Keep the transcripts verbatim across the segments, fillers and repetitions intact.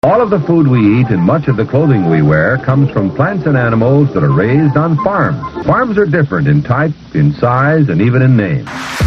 All of the food we eat and much of the clothing we wear comes from plants and animals that are raised on farms. Farms are different in type, in size, and even in name.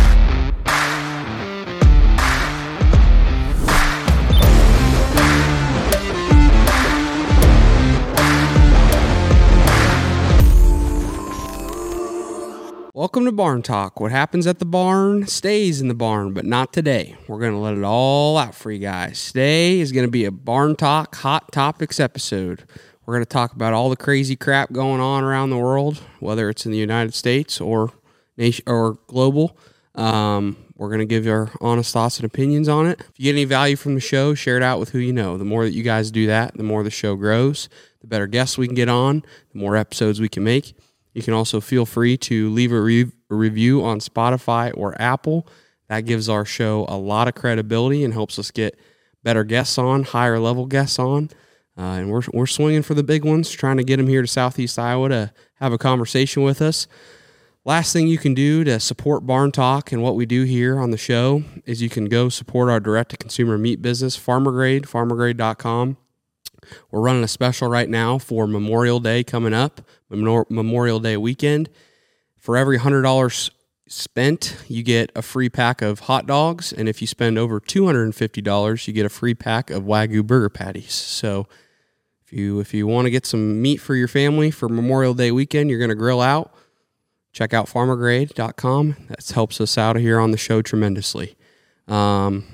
Welcome to Barn Talk. What happens at the barn stays in the barn, but not today. We're going to let it all out for you guys. Today is going to be a Barn Talk Hot Topics episode. We're going to talk about all the crazy crap going on around the world, whether it's in the United States or nation or global. Um, we're going to give our honest thoughts and opinions on it. If you get any value from the show, share it out with who you know. The more that you guys do that, the more the show grows, the better guests we can get on, the more episodes we can make. You can also feel free to leave a, re- a review on Spotify or Apple. That gives our show a lot of credibility and helps us get better guests on, higher level guests on. Uh, and we're we're swinging for the big ones, trying to get them here to Southeast Iowa to have a conversation with us. Last thing you can do to support Barn Talk and what we do here on the show is you can go support our direct-to-consumer meat business, Farmer Grade, farmer grade dot com. We're running a special right now for Memorial Day coming up, Memorial Day weekend. For every one hundred dollars spent, you get a free pack of hot dogs, and if you spend over two hundred fifty dollars, you get a free pack of Wagyu burger patties. So if you if you want to get some meat for your family for Memorial Day weekend, you're going to grill out, check out farmer grade dot com. That helps us out here on the show tremendously. Um,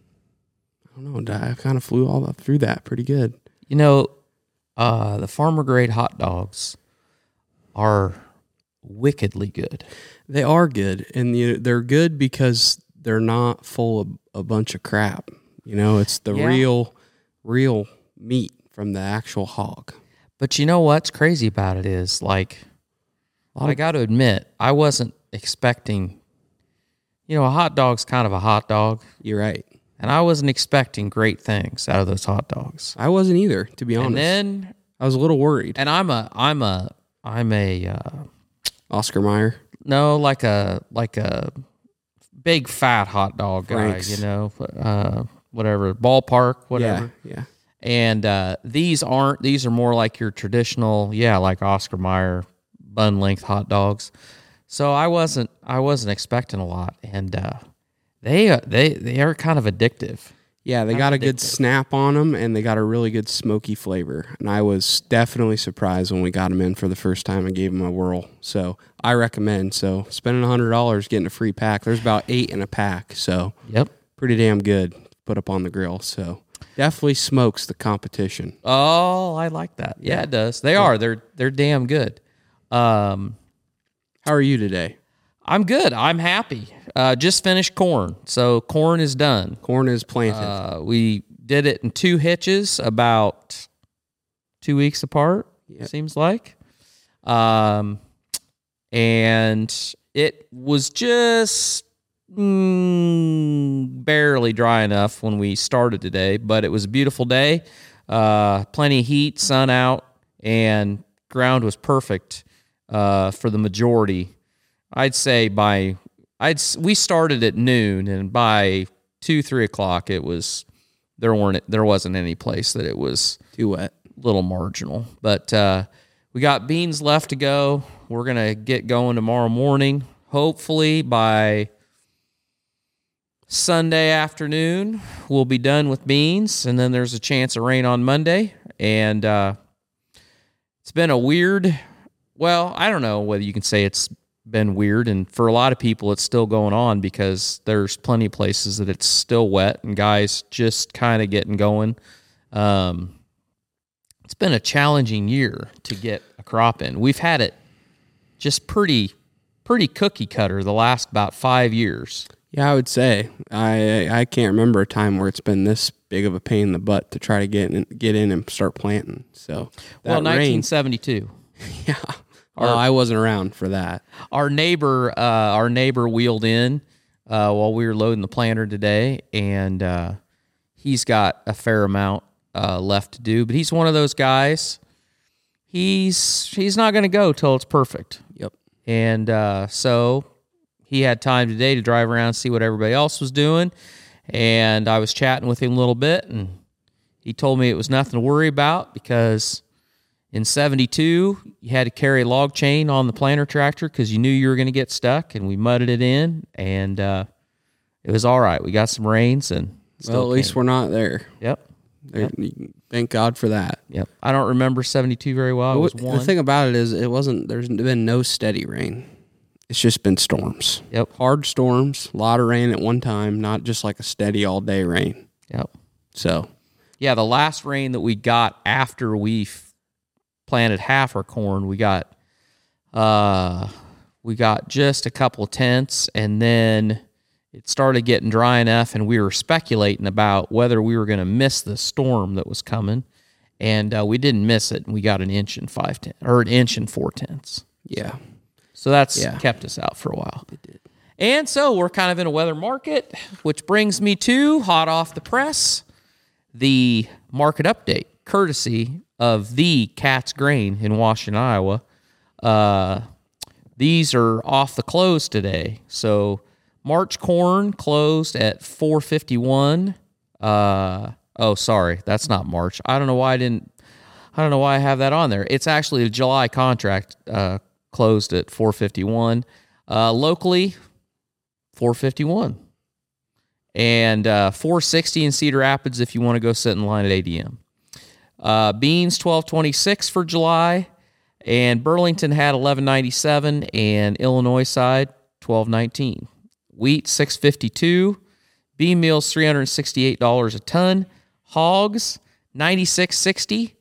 I don't know, I kind of flew all up through that pretty good. You know, uh, the Farmer Grade hot dogs are wickedly good. They are good, and you know, they're good because they're not full of a bunch of crap. You know, it's the yeah. real, real meat from the actual hog. But you know what's crazy about it is, like, I got to admit, I wasn't expecting, you know, a hot dog's kind of a hot dog. You're right. And I wasn't expecting great things out of those hot dogs. I wasn't either, to be honest. And then I was a little worried. And I'm a, I'm a, I'm a uh, Oscar Mayer. No, like a, like a big fat hot dog guy. Frank's. You know, uh, whatever, ballpark, whatever. Yeah, yeah. And uh, these aren't. These are more like your traditional, yeah, like Oscar Mayer bun length hot dogs. So I wasn't, I wasn't expecting a lot, and. Uh, They uh, they they are kind of addictive. Yeah, they kind got a addictive. good snap on them, and they got a really good smoky flavor. And I was definitely surprised when we got them in for the first time and gave them a whirl. So I recommend. So spending one hundred dollars getting a free pack. There's about eight in a pack. So yep, pretty damn good to put up on the grill. So definitely smokes the competition. Oh, I like that. Yeah, yeah it does. They yeah. are. They're they're damn good. Um, How are you today? I'm good. I'm happy. Uh, just finished corn. So corn is done. Corn is planted. Uh, we did it in two hitches about two weeks apart, yep. seems like. Um, and it was just mm, barely dry enough when we started today, but it was a beautiful day. Uh, plenty of heat, sun out, and ground was perfect uh, for the majority. I'd say by I'd we started at noon, and by two three o'clock it was there weren't there wasn't any place that it was too wet, little marginal. But uh, we got beans left to go. We're gonna get going tomorrow morning. Hopefully by Sunday afternoon we'll be done with beans, and then there's a chance of rain on Monday. And uh, it's been a weird. Well, I don't know whether you can say it's been weird, and for a lot of people it's still going on because there's plenty of places that it's still wet and guys just kind of getting going. Um, it's been a challenging year to get a crop in. We've had it just pretty pretty cookie cutter the last about five years. Yeah, I would say I I can't remember a time where it's been this big of a pain in the butt to try to get in, get in and start planting. So well, nineteen seventy-two. Yeah. Our, oh, I wasn't around for that. Our neighbor, uh, our neighbor wheeled in uh, while we were loading the planter today, and uh, he's got a fair amount uh, left to do. But he's one of those guys. He's he's not going to go till it's perfect. Yep. And uh, so he had time today to drive around and see what everybody else was doing, and I was chatting with him a little bit, and He told me it was nothing to worry about because in seventy-two, you had to carry a log chain on the planter tractor because you knew you were going to get stuck, and we mudded it in, and uh, it was all right. We got some rains, and still well, at came. least we're not there. Yep. There, Yep. Thank God for that. Yep. I don't remember seventy-two very well. It was The one. thing about it is, it wasn't. There's been no steady rain. It's just been storms. Yep. Hard storms, a lot of rain at one time, not just like a steady all day rain. Yep. So, yeah, the last rain that we got after we f- planted half our corn, we got uh we got just a couple of tenths, and then it started getting dry enough, and we were speculating about whether we were going to miss the storm that was coming, and uh, we didn't miss it. We got an inch and five tenths, or an inch and four tenths. yeah. So that's Yeah. kept us out for a while. It did. And so we're kind of in a weather market, which brings me to hot off the press, the market update, courtesy of the Cat's Grain in Washington, Iowa. Uh, these are off the close today. So March corn closed at four fifty-one. Uh, oh, sorry, that's not March. I don't know why I didn't. I don't know why I have that on there. It's actually the July contract uh, closed at four fifty-one. Uh, locally, four fifty-one. And uh, four sixty in Cedar Rapids if you want to go sit in line at A D M. Uh, beans, twelve twenty-six for July. And Burlington had eleven ninety-seven. And Illinois side, twelve nineteen. Wheat, six fifty-two. Bean meal's three hundred sixty-eight dollars a ton. Hogs, ninety-six sixty.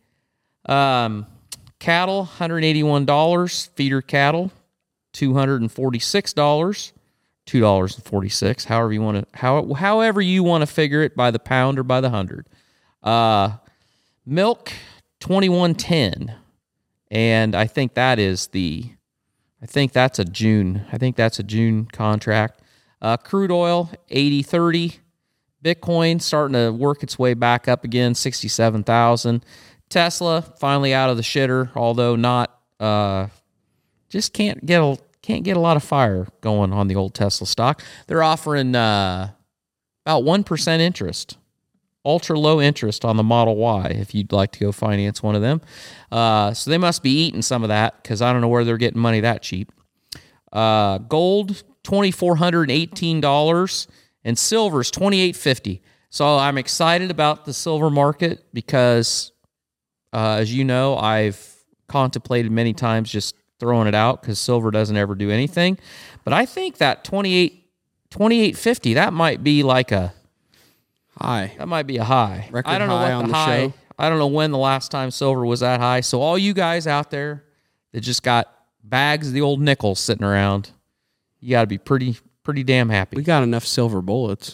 Um, cattle, one hundred eighty-one dollars. Feeder cattle, two hundred forty-six dollars. two dollars and forty-six cents, however you want to, how, however you want to figure it, by the pound or by the hundred. Uh, milk, twenty-one ten, and I think that is the, I think that's a June, I think that's a June contract. Uh, crude oil, eighty thirty. Bitcoin starting to work its way back up again, sixty-seven thousand. Tesla finally out of the shitter, although not, uh, just can't get a can't get a lot of fire going on the old Tesla stock. They're offering uh, about one percent interest, ultra low interest on the Model Y if you'd like to go finance one of them. Uh, so they must be eating some of that because I don't know where they're getting money that cheap. Uh, gold, two thousand four hundred eighteen dollars, and silver's twenty-eight fifty. So I'm excited about the silver market because, uh, as you know, I've contemplated many times just throwing it out because silver doesn't ever do anything. But I think that twenty-eight fifty, that might be like a High. that might be a high. Record I don't know high what on the the high. show. I don't know when the last time silver was that high. So all you guys out there that just got bags of the old nickels sitting around, you got to be pretty pretty damn happy. We got enough silver bullets.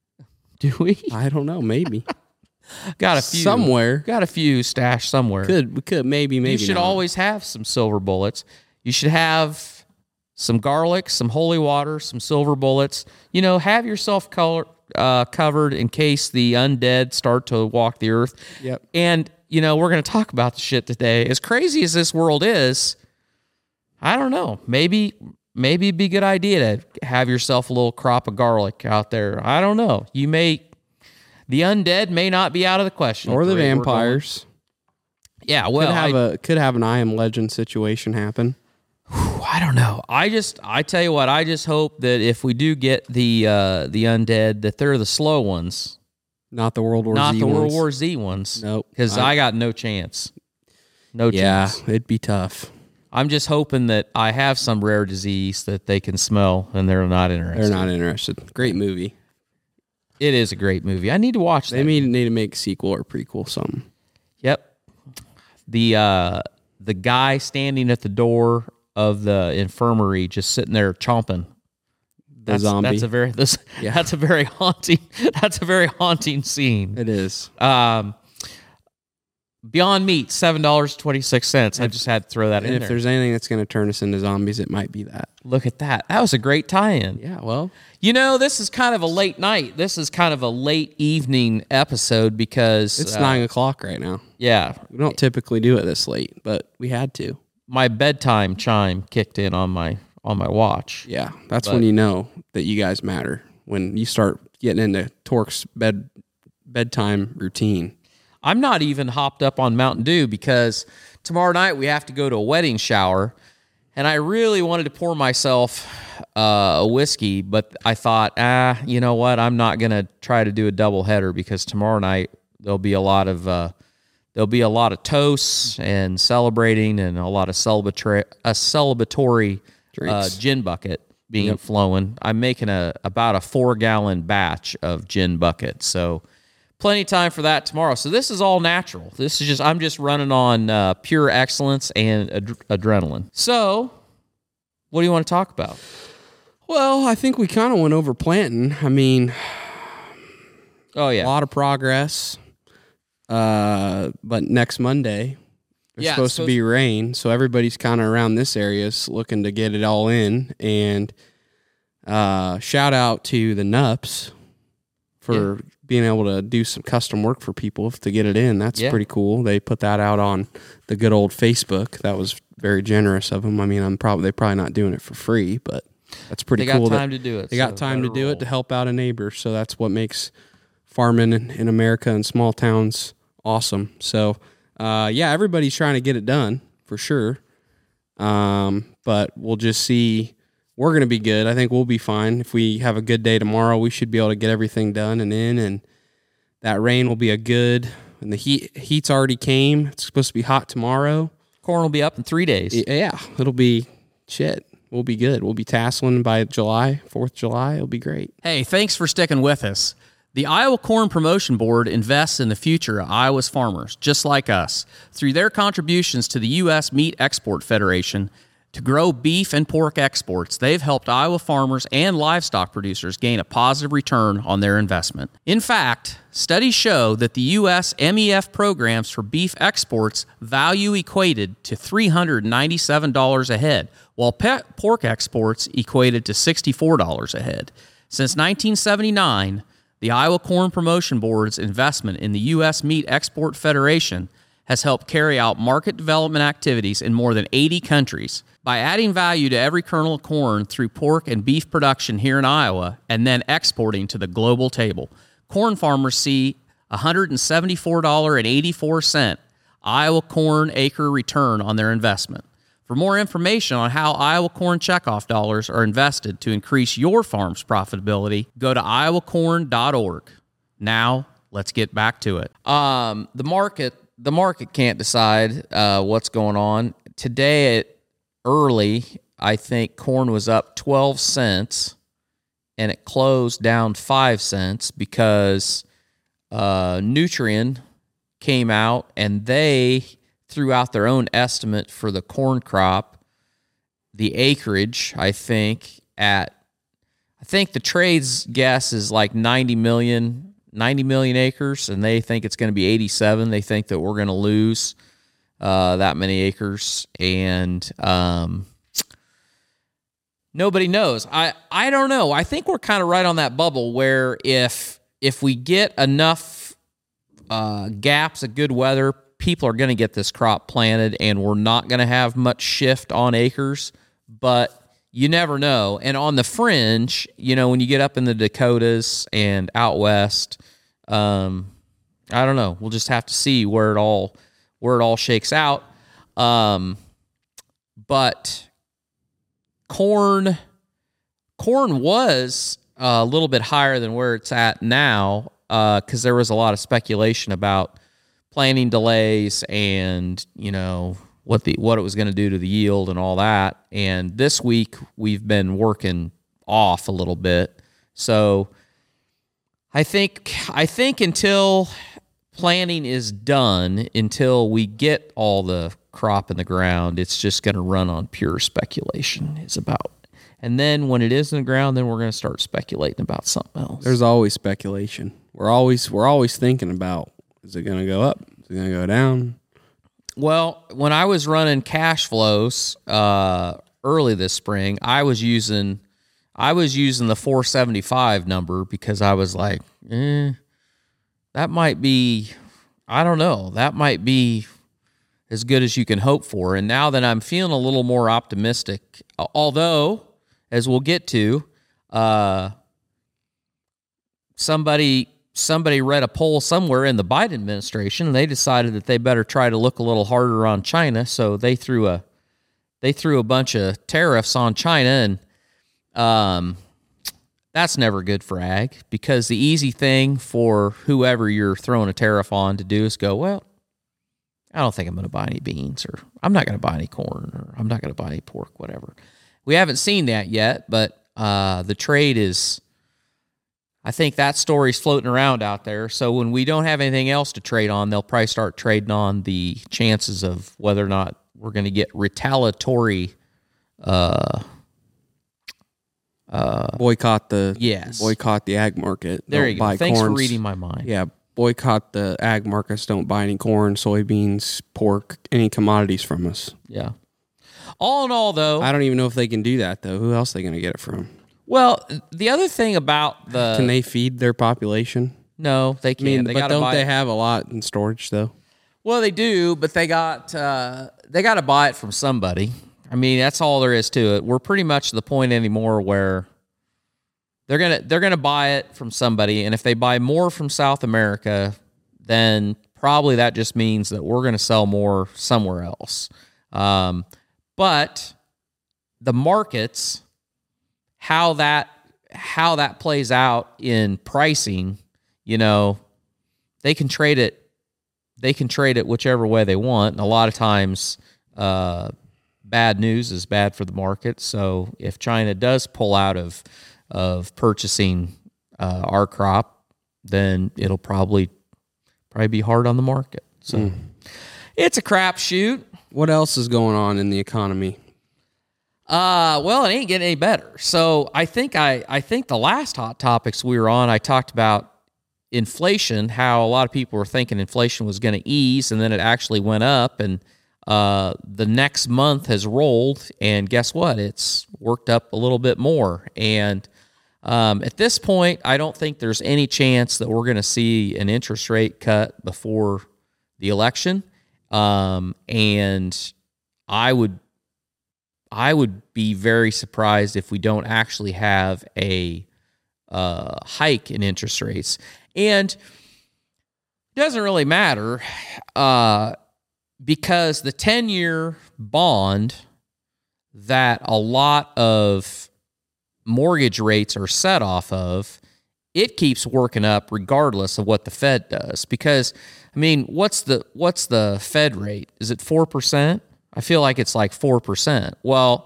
Do we? I don't know. Maybe. Got a few Somewhere. Got a few stashed somewhere. Could we could maybe maybe you should not. always have some silver bullets. You should have some garlic, some holy water, some silver bullets. You know, have yourself color, uh, covered in case the undead start to walk the earth. Yep. And, you know, we're going to talk about the shit today. As crazy as this world is, I don't know. Maybe maybe it'd be a good idea to have yourself a little crop of garlic out there. I don't know. You may... The undead may not be out of the question. Or the rate we're going. vampires. Yeah, well, could have I, a could have an I Am Legend situation happen. I don't know. I just, I tell you what, I just hope that if we do get the uh, the undead, that they're the slow ones, Not the World War not Z the World ones. War Z ones. Nope. Because I- I got no chance. No Yeah, chance. it'd be tough. I'm just hoping that I have some rare disease that they can smell and they're not interested. They're not interested. Great movie. It is a great movie. I need to watch that. They may need to make a sequel or prequel, something. Yep. The uh, the guy standing at the door of the infirmary, just sitting there chomping. The That's, zombie. That's a very this, Yeah. That's a very haunting. That's a very haunting scene. It is. Um, Beyond Meat, seven dollars twenty six cents. I just had to throw that And in if there. there's anything that's going to turn us into zombies, it might be that. Look at that. That was a great tie-in. Yeah, well, You know, this is kind of a late night. This is kind of a late evening episode because it's uh, nine o'clock right now. Yeah, We don't typically do it this late, but we had to. my bedtime chime kicked in on my on my watch. Yeah, that's But- when you know that you guys matter. When you start getting into Torque's bed bedtime routine. I'm not even hopped up on Mountain Dew because tomorrow night we have to go to a wedding shower, and I really wanted to pour myself uh, a whiskey, but I thought, ah, you know what? I'm not going to try to do a double header because tomorrow night there'll be a lot of uh, there'll be a lot of toasts and celebrating and a lot of celebratory a celebratory uh, gin bucket being yep. flowing. I'm making a about a four gallon batch of gin bucket, so plenty of time for that tomorrow. So this is all natural. This is just I'm just running on uh, pure excellence and ad- adrenaline. So, what do you want to talk about? Well, I think we kind of went over planting. I mean, oh yeah, a lot of progress. Uh, but next Monday, there's yeah, supposed, supposed to be rain, so everybody's kind of around this area looking to get it all in. And uh, shout out to the N U P S for yeah. being able to do some custom work for people to get it in. That's yeah. pretty cool. They put that out on the good old Facebook. That was very generous of them. I mean, I'm probably they're probably not doing it for free, but that's pretty they cool. They got time that to do it. They got so time to do roll. it to help out a neighbor. So that's what makes farming in, in America and small towns awesome. So, uh, yeah, everybody's trying to get it done for sure. Um, but we'll just see. We're going to be good. I think we'll be fine. If we have a good day tomorrow, we should be able to get everything done and in, and that rain will be a good, and the heat heat's already came. It's supposed to be hot tomorrow. Corn will be up in three days. Yeah, it'll be shit. We'll be good. We'll be tasseling by July, fourth of July. It'll be great. Hey, thanks for sticking with us. The Iowa Corn Promotion Board invests in the future of Iowa's farmers, just like us, through their contributions to the U S Meat Export Federation. To grow beef and pork exports, they've helped Iowa farmers and livestock producers gain a positive return on their investment. In fact, studies show that the U S M E F programs for beef exports value equated to three hundred ninety-seven dollars a head, while pe- pork exports equated to sixty-four dollars a head. Since nineteen seventy-nine, the Iowa Corn Promotion Board's investment in the U S Meat Export Federation has helped carry out market development activities in more than eighty countries. By adding value to every kernel of corn through pork and beef production here in Iowa and then exporting to the global table, corn farmers see a one hundred seventy-four dollars and eighty-four cents Iowa corn acre return on their investment. For more information on how Iowa corn checkoff dollars are invested to increase your farm's profitability, go to iowa corn dot org. Now, let's get back to it. Um, the market, the market can't decide uh, what's going on today. At early, I think corn was up twelve cents, and it closed down five cents because uh, Nutrien came out and they threw out their own estimate for the corn crop, the acreage, I think, at, I think the trade's guess is like ninety million, ninety million acres, and they think it's going to be eighty-seven. They think that we're going to lose uh, that many acres, and um, nobody knows. I, I don't know. I think we're kind of right on that bubble where if if we get enough uh, gaps of good weather, people are going to get this crop planted, and we're not going to have much shift on acres, but you never know. And on the fringe, you know, when you get up in the Dakotas and out west, um, I don't know. We'll just have to see where it all where it all shakes out. Um, but corn, corn was a little bit higher than where it's at now because uh, there was a lot of speculation about planting delays and, you know, what the what it was going to do to the yield and all that. And this week we've been working off a little bit. So I think I think until planting is done, until we get all the crop in the ground, it's just going to run on pure speculation. It's about. And then when it is in the ground, then we're going to start speculating about something else. There's always speculation. We're always we're always thinking about, is it going to go up? Is it going to go down? Well, when I was running cash flows uh, early this spring, I was using I was using the four seventy-five number because I was like, eh, that might be, I don't know, that might be as good as you can hope for. And now that I'm feeling a little more optimistic, although, as we'll get to, uh, somebody somebody read a poll somewhere in the Biden administration, and they decided that they better try to look a little harder on China. So they threw a they threw a bunch of tariffs on China, and um, that's never good for ag, because the easy thing for whoever you're throwing a tariff on to do is go, well, I don't think I'm going to buy any beans, or I'm not going to buy any corn, or I'm not going to buy any pork, whatever. We haven't seen that yet, but uh, the trade is, I think that story's floating around out there. So when we don't have anything else to trade on, they'll probably start trading on the chances of whether or not we're going to get retaliatory uh, uh, boycott the yes. boycott the ag market. There Don't you go. buy Thanks corns. for reading my mind. Yeah, boycott the ag markets. Don't buy any corn, soybeans, pork, any commodities from us. Yeah. All in all, though, I don't even know if they can do that, though. Who else are they going to get it from? Well, the other thing about the... Can they feed their population? No, they can't. I mean, they but gotta don't buy they it. have a lot in storage, though? Well, they do, but they got uh, they got to buy it from somebody. I mean, that's all there is to it. We're pretty much to the point anymore where they're gonna they're gonna buy it from somebody, and if they buy more from South America, then probably that just means that we're gonna sell more somewhere else. Um, but the markets, how that how that plays out in pricing, you know, they can trade it. They can trade it whichever way they want. And a lot of times, uh, bad news is bad for the market. So if China does pull out of of purchasing uh, our crop, then it'll probably probably be hard on the market. So mm. it's a crapshoot. What else is going on in the economy? Uh, well, it ain't getting any better. So I think I I think the last hot topics we were on, I talked about inflation, how a lot of people were thinking inflation was going to ease, and then it actually went up, and uh, the next month has rolled, and guess what? It's worked up a little bit more. And um, at this point, I don't think there's any chance that we're going to see an interest rate cut before the election. Um, and I would, I would be very surprised if we don't actually have a uh, hike in interest rates. And it doesn't really matter uh, because the ten-year bond that a lot of mortgage rates are set off of, it keeps working up regardless of what the Fed does. Because, I mean, what's the what's the Fed rate? Is it four percent? I feel like it's like four percent. Well,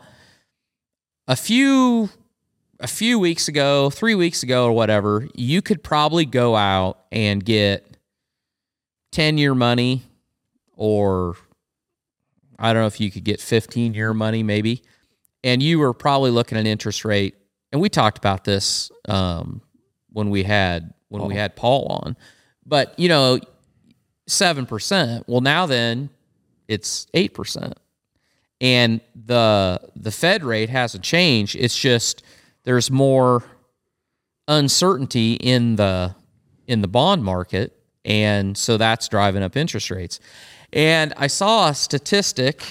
a few... A few weeks ago, three weeks ago or whatever, you could probably go out and get ten-year money, or I don't know if you could get fifteen-year money maybe, and you were probably looking at an interest rate, and we talked about this um, when we had when Paul. we had Paul on, but, you know, seven percent. Well, now then, it's eight percent. And the the Fed rate hasn't changed. It's just there's more uncertainty in the in the bond market, and so that's driving up interest rates. And I saw a statistic.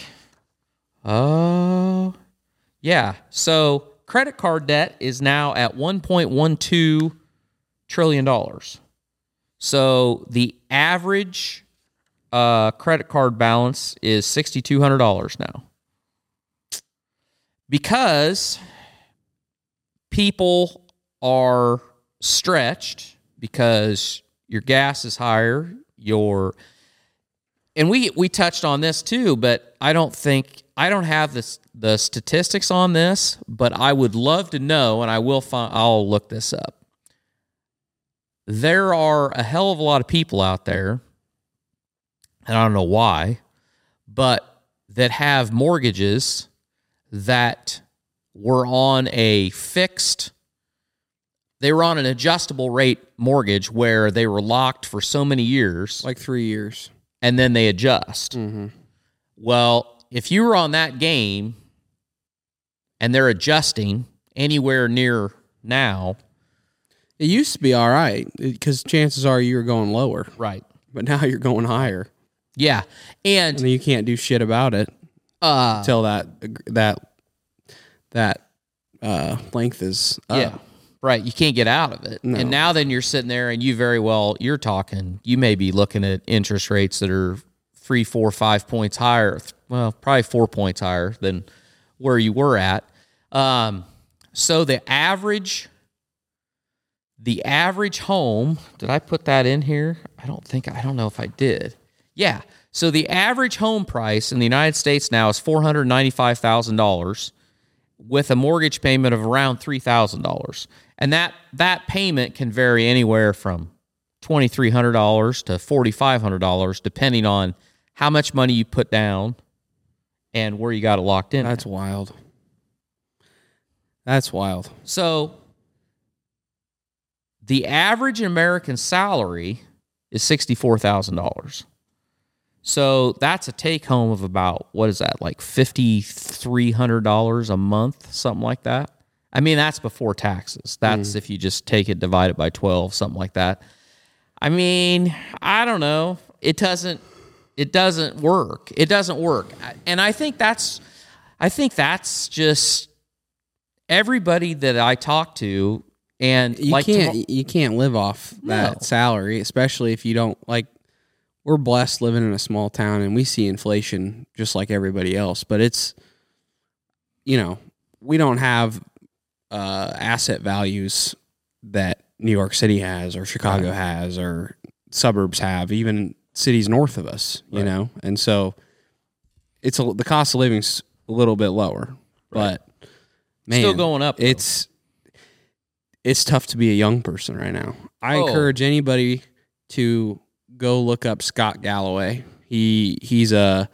Oh, uh, yeah. So credit card debt is now at one point one two trillion dollars. So the average uh, credit card balance is six thousand two hundred dollars now. Because people are stretched, because your gas is higher, your and we we touched on this too, but I don't think I don't have this the statistics on this, but I would love to know, and I will find I'll look this up. There are a hell of a lot of people out there, and I don't know why, but that have mortgages that were on a fixed, they were on an adjustable rate mortgage where they were locked for so many years. Like three years. And then they adjust. Mm-hmm. Well, if you were on that game and they're adjusting anywhere near now. It used to be all right because chances are you were going lower. Right. But now you're going higher. Yeah. And, and you can't do shit about it. Uh, until that that that uh, length is up. Yeah, Right. You can't get out of it. No. And now then you're sitting there and you very well, you're talking, you may be looking at interest rates that are three, four, five points higher. Well, probably four points higher than where you were at. Um, so the average, the average home, did I put that in here? I don't think, I don't know if I did. Yeah. So the average home price in the United States now is four hundred ninety-five thousand dollars with a mortgage payment of around three thousand dollars. And that, that payment can vary anywhere from twenty-three hundred dollars to forty-five hundred dollars, depending on how much money you put down and where you got it locked in. That's wild. That's wild. So the average American salary is sixty-four thousand dollars. So that's a take home of about, what is that, like five thousand three hundred dollars a month, something like that. I mean, that's before taxes. That's mm. if you just take it, divide it by twelve, something like that. I mean, I don't know. It doesn't, it doesn't work. It doesn't work. And I think that's, I think that's just everybody that I talk to. And you like can't, tomorrow, you can't live off that No. salary, especially if you don't like. We're blessed living in a small town, and we see inflation just like everybody else. But it's, you know, we don't have uh, asset values that New York City has, or Chicago right. has, or suburbs have, even cities north of us. You right. know, and so it's a, the cost of living's a little bit lower, right. but man, still going up. Though. It's it's tough to be a young person right now. I oh. encourage anybody to go look up Scott Galloway. He he's a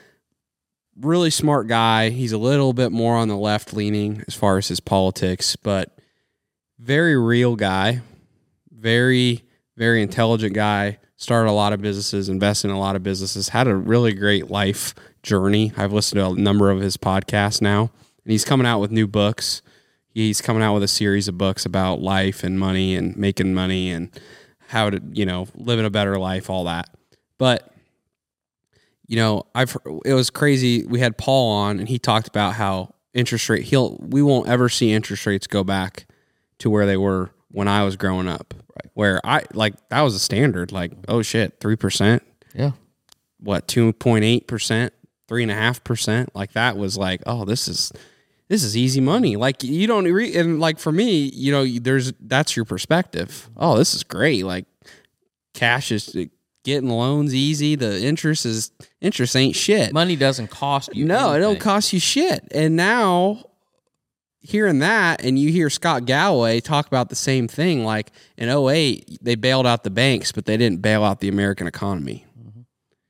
really smart guy. He's a little bit more on the left leaning as far as his politics, but very real guy, very, very intelligent guy, started a lot of businesses, invested in a lot of businesses, had a really great life journey. I've listened to a number of his podcasts now, and he's coming out with new books. He's coming out with a series of books about life and money and making money and how to, you know, living a better life, all that. But, you know, I've, it was crazy. We had Paul on, and he talked about how interest rate, he'll, we won't ever see interest rates go back to where they were when I was growing up. Right. Where I, like, that was a standard, like, oh shit, three percent. Yeah. What, two point eight percent, three and a half percent. Like, that was like, oh, this is, this is easy money. Like, you don't re- and like for me, you know, there's, that's your perspective. Oh, this is great. Like, cash is getting loans easy. The interest is, interest ain't shit. Money doesn't cost you. No, anything. It don't cost you shit. And now hearing that, and you hear Scott Galloway talk about the same thing, like in oh eight, they bailed out the banks, but they didn't bail out the American economy. Mm-hmm.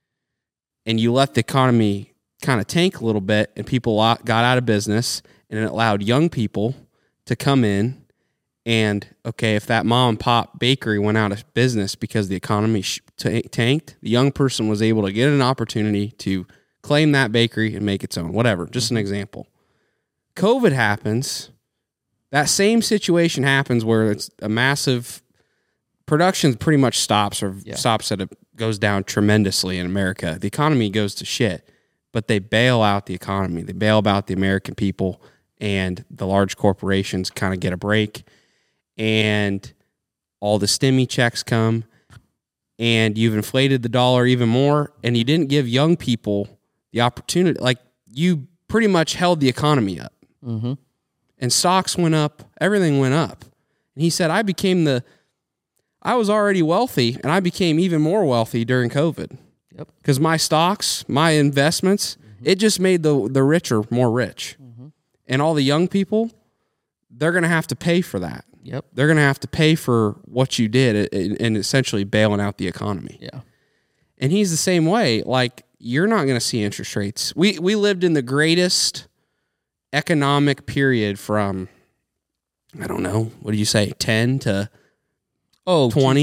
And you let the economy kind of tank a little bit, and people got out of business, and it allowed young people to come in. And okay, if that mom and pop bakery went out of business because the economy sh- t- tanked, the young person was able to get an opportunity to claim that bakery and make its own, whatever. Just mm-hmm. an example. COVID happens. That same situation happens where it's a massive production pretty much stops or yeah. stops at a goes down tremendously in America. The economy goes to shit. But they bail out the economy. They bail out the American people, and the large corporations kind of get a break, and all the stimmy checks come, and you've inflated the dollar even more, and you didn't give young people the opportunity. Like, you pretty much held the economy up. Mm-hmm. And stocks went up. Everything went up. And he said, I became the, I was already wealthy, and I became even more wealthy during COVID. Because my stocks, my investments, mm-hmm. it just made the the richer more rich. Mm-hmm. And all the young people, they're going to have to pay for that. Yep. They're going to have to pay for what you did and essentially bailing out the economy. Yeah. And he's the same way. Like, you're not going to see interest rates. We we lived in the greatest economic period from, I don't know, what do you say, ten to oh, twenty?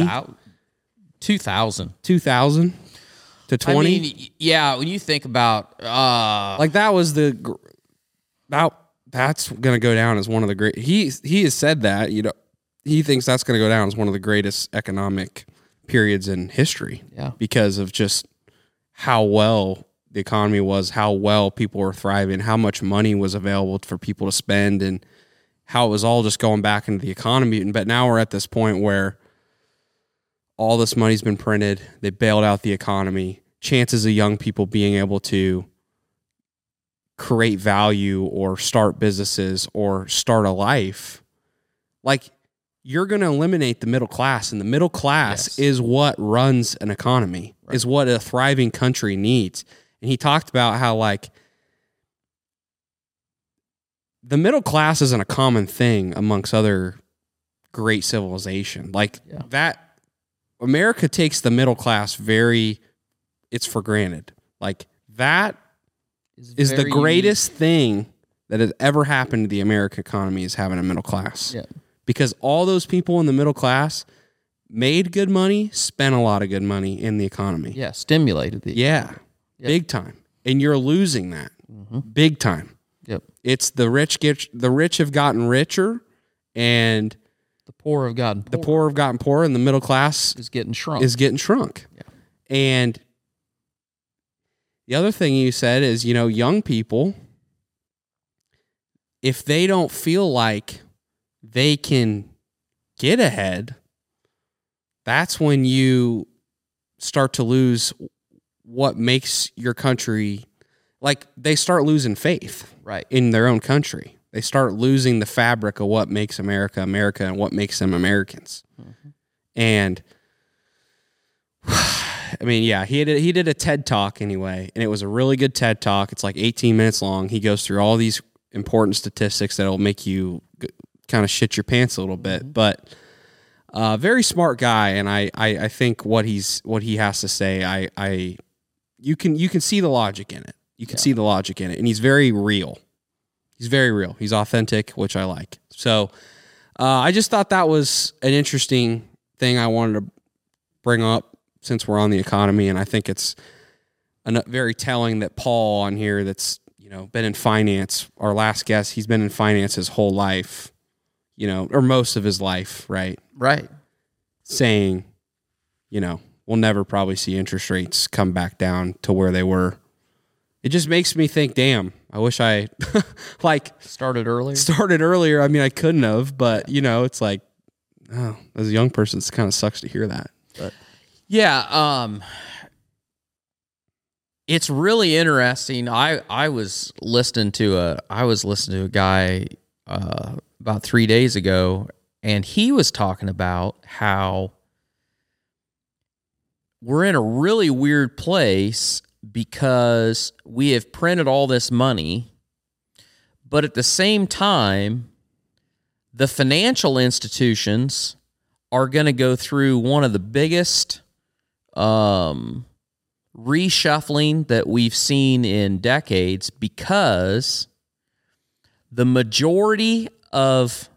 two thousand. two thousand? To twenty? I mean, yeah, when you think about... Uh, like, that was the... That, that's going to go down as one of the great... He, he has said that, you know, he thinks that's going to go down as one of the greatest economic periods in history. Yeah. Because of just how well the economy was, how well people were thriving, how much money was available for people to spend, and how it was all just going back into the economy. But now we're at this point where all this money's been printed. They bailed out the economy. Chances of young people being able to create value or start businesses or start a life, like, you're going to eliminate the middle class, and the middle class yes. is what runs an economy, right. is what a thriving country needs. And he talked about how, like, the middle class isn't a common thing amongst other great civilization. Like yeah. that, America takes the middle class very, it's for granted. Like that is, is the greatest unique. thing that has ever happened to the American economy is having a middle class. Yeah. Because all those people in the middle class made good money, spent a lot of good money in the economy. Yeah, stimulated the Yeah, economy. Yep. Big time. And you're losing that. Mm-hmm. Big time. Yep. It's the rich get the rich have gotten richer, and the poor have gotten poorer. The poor have gotten poorer, and the middle class is getting shrunk. Is getting shrunk. Yeah. And the other thing you said is, you know, young people, if they don't feel like they can get ahead, that's when you start to lose what makes your country, like they start losing faith right. in their own country. They start losing the fabric of what makes America America and what makes them Americans. Mm-hmm. And I mean, yeah, he did, he did a TED Talk anyway, and it was a really good TED Talk. It's like eighteen minutes long. He goes through all these important statistics that'll make you kind of shit your pants a little bit, mm-hmm. but uh, very smart guy. And I, I, I think what he's, what he has to say, I, I, you can, you can see the logic in it. You can yeah. see the logic in it. And he's very real. He's very real. He's authentic, which I like. So uh, I just thought that was an interesting thing I wanted to bring up since we're on the economy. And I think it's an, very telling that Paul on here that's, you know, been in finance, our last guest, he's been in finance his whole life, you know, or most of his life, right? Right. Saying, you know, we'll never probably see interest rates come back down to where they were. It just makes me think, damn, I wish I like started earlier. Started earlier. I mean, I couldn't have, but you know, it's like, oh, as a young person, it kind of sucks to hear that. But yeah, um, it's really interesting. I, I was listening to a I was listening to a guy uh, about three days ago, and he was talking about how we're in a really weird place because we have printed all this money, but at the same time, the financial institutions are going to go through one of the biggest um, reshuffling that we've seen in decades, because the majority of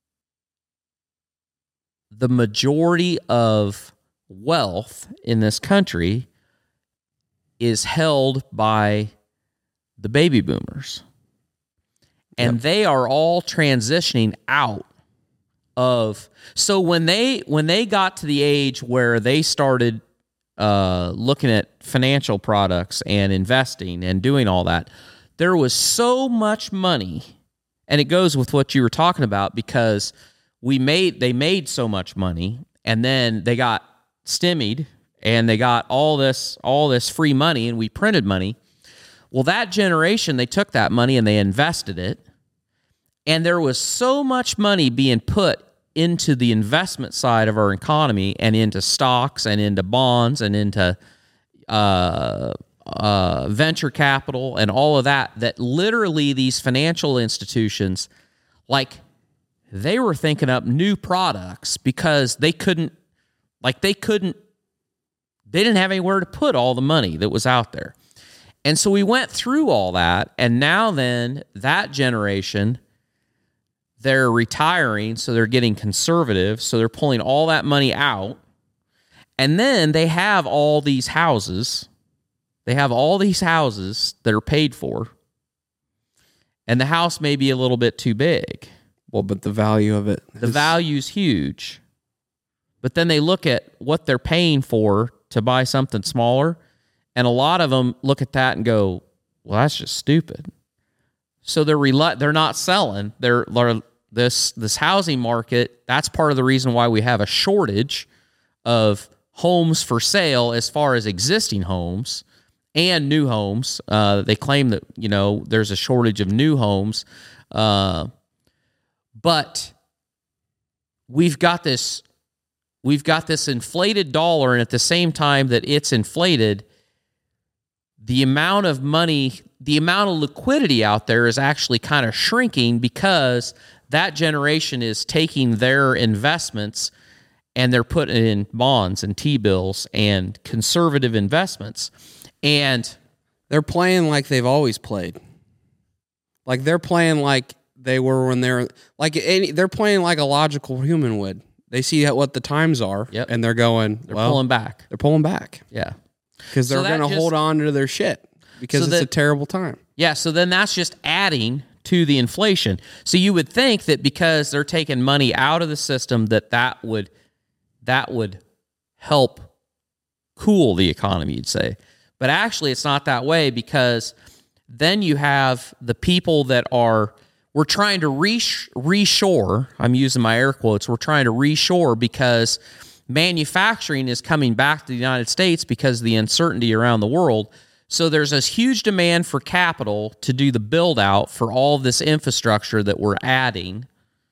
the majority of wealth in this country is held by the baby boomers. And yep. they are all transitioning out of, so when they when they got to the age where they started uh, looking at financial products and investing and doing all that, there was so much money, and it goes with what you were talking about, because we made they made so much money, and then they got stymied, and they got all this all this free money, and we printed money. Well, that generation, they took that money and they invested it, and there was so much money being put into the investment side of our economy, and into stocks and into bonds and into uh, uh, venture capital and all of that, that literally these financial institutions, like, they were thinking up new products because they couldn't, like they couldn't, they didn't have anywhere to put all the money that was out there. And so we went through all that, and now then that generation, they're retiring, so they're getting conservative, so they're pulling all that money out, and then they have all these houses. They have all these houses that are paid for, and the house may be a little bit too big. Well, but the value of it. The value's huge. But then they look at what they're paying for to buy something smaller, and a lot of them look at that and go, well, that's just stupid. So they're relu- they're not selling. They're, they're this this housing market, that's part of the reason why we have a shortage of homes for sale as far as existing homes and new homes. Uh, they claim that, you know, there's a shortage of new homes. Uh, but we've got this we've got this inflated dollar, and at the same time that it's inflated, the amount of money, the amount of liquidity out there is actually kind of shrinking because that generation is taking their investments and they're putting it in bonds and T-bills and conservative investments. And they're playing like they've always played. Like they're playing like they were when they're like any, they're playing like a logical human would. They see what the times are, yep. and they're going, they're well, pulling back. They're pulling back. Yeah. Because they're So going to that hold just- on to their shit because So it's that- a terrible time. Yeah, so then that's just adding to the inflation. So you would think that because they're taking money out of the system, that that would that would help cool the economy, you'd say. But actually, it's not that way, because then you have the people that are, we're trying to resh, reshore, I'm using my air quotes, we're trying to reshore because manufacturing is coming back to the United States because of the uncertainty around the world. So there's this huge demand for capital to do the build out for all this infrastructure that we're adding.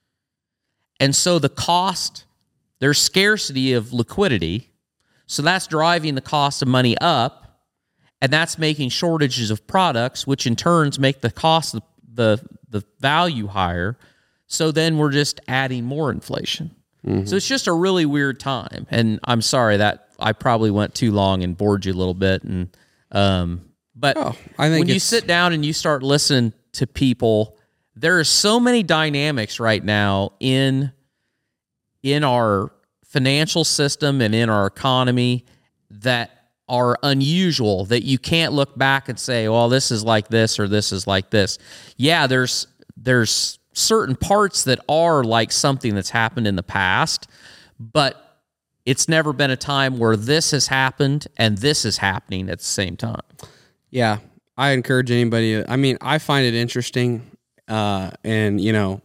And so the cost, there's scarcity of liquidity. So that's driving the cost of money up, and that's making shortages of products, which in turns make the cost of the, the value higher. So then we're just adding more inflation. Mm-hmm. So it's just a really weird time. And I'm sorry that I probably went too long and bored you a little bit. And um, but oh, I think when you it's... sit down and you start listening to people, there are so many dynamics right now in in our financial system and in our economy that are unusual, that you can't look back and say, well, this is like this or this is like this. Yeah, there's there's certain parts that are like something that's happened in the past, but it's never been a time where this has happened and this is happening at the same time. Yeah, I encourage anybody. I mean, I find it interesting, uh, and you know,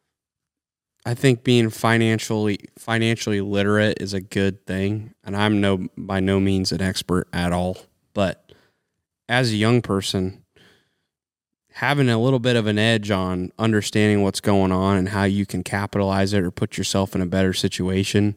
I think being financially financially literate is a good thing. And I'm no by no means an expert at all, but as a young person, having a little bit of an edge on understanding what's going on and how you can capitalize it or put yourself in a better situation,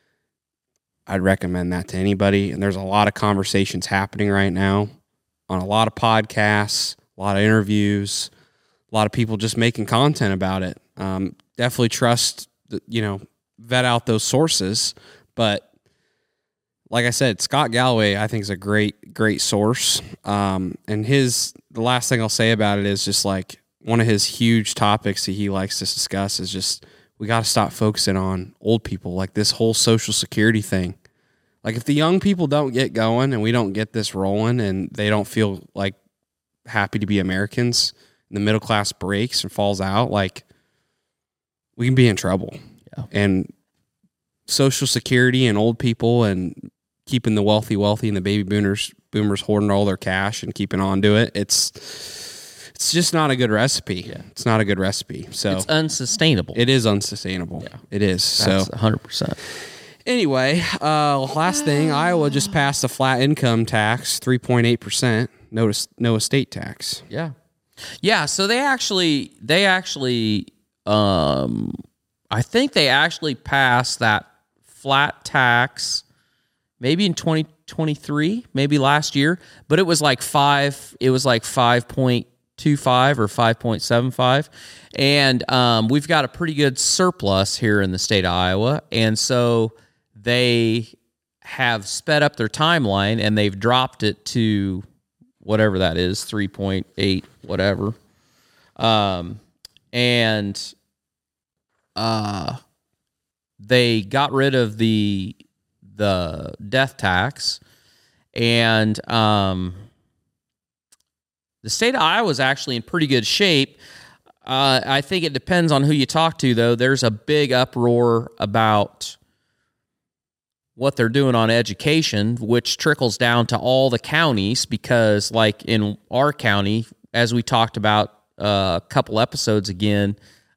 I'd recommend that to anybody. And there's a lot of conversations happening right now on a lot of podcasts, a lot of interviews, a lot of people just making content about it. Um, definitely trust, the, you know, vet out those sources. But like I said, Scott Galloway, I think, is a great, great source. Um, and his, the last thing I'll say about it is just like one of his huge topics that he likes to discuss is just, we got to stop focusing on old people, like this whole Social Security thing. Like if the young people don't get going and we don't get this rolling and they don't feel like happy to be Americans, and the middle class breaks and falls out, like we can be in trouble. Yeah. And Social Security and old people and keeping the wealthy wealthy and the baby boomers boomers hoarding all their cash and keeping on to it, it's it's just not a good recipe. Yeah. It's not a good recipe. So it's unsustainable. It is unsustainable. Yeah. It is. That's so one hundred percent. Anyway, uh, last thing, Iowa just passed a flat income tax, three point eight percent, no, no estate tax. Yeah. Yeah, so they actually, they actually, um, I think they actually passed that flat tax maybe in twenty twenty-three, maybe last year, but it was like five, it was like five point two five or five point seven five. And um, we've got a pretty good surplus here in the state of Iowa. And so they have sped up their timeline and they've dropped it to whatever that is, three point eight, whatever. Um, and uh, they got rid of the the death tax, and um, the state of Iowa is actually in pretty good shape. Uh, I think it depends on who you talk to, though. There's a big uproar about what they're doing on education, which trickles down to all the counties, because like in our county, as we talked about uh, a couple episodes again,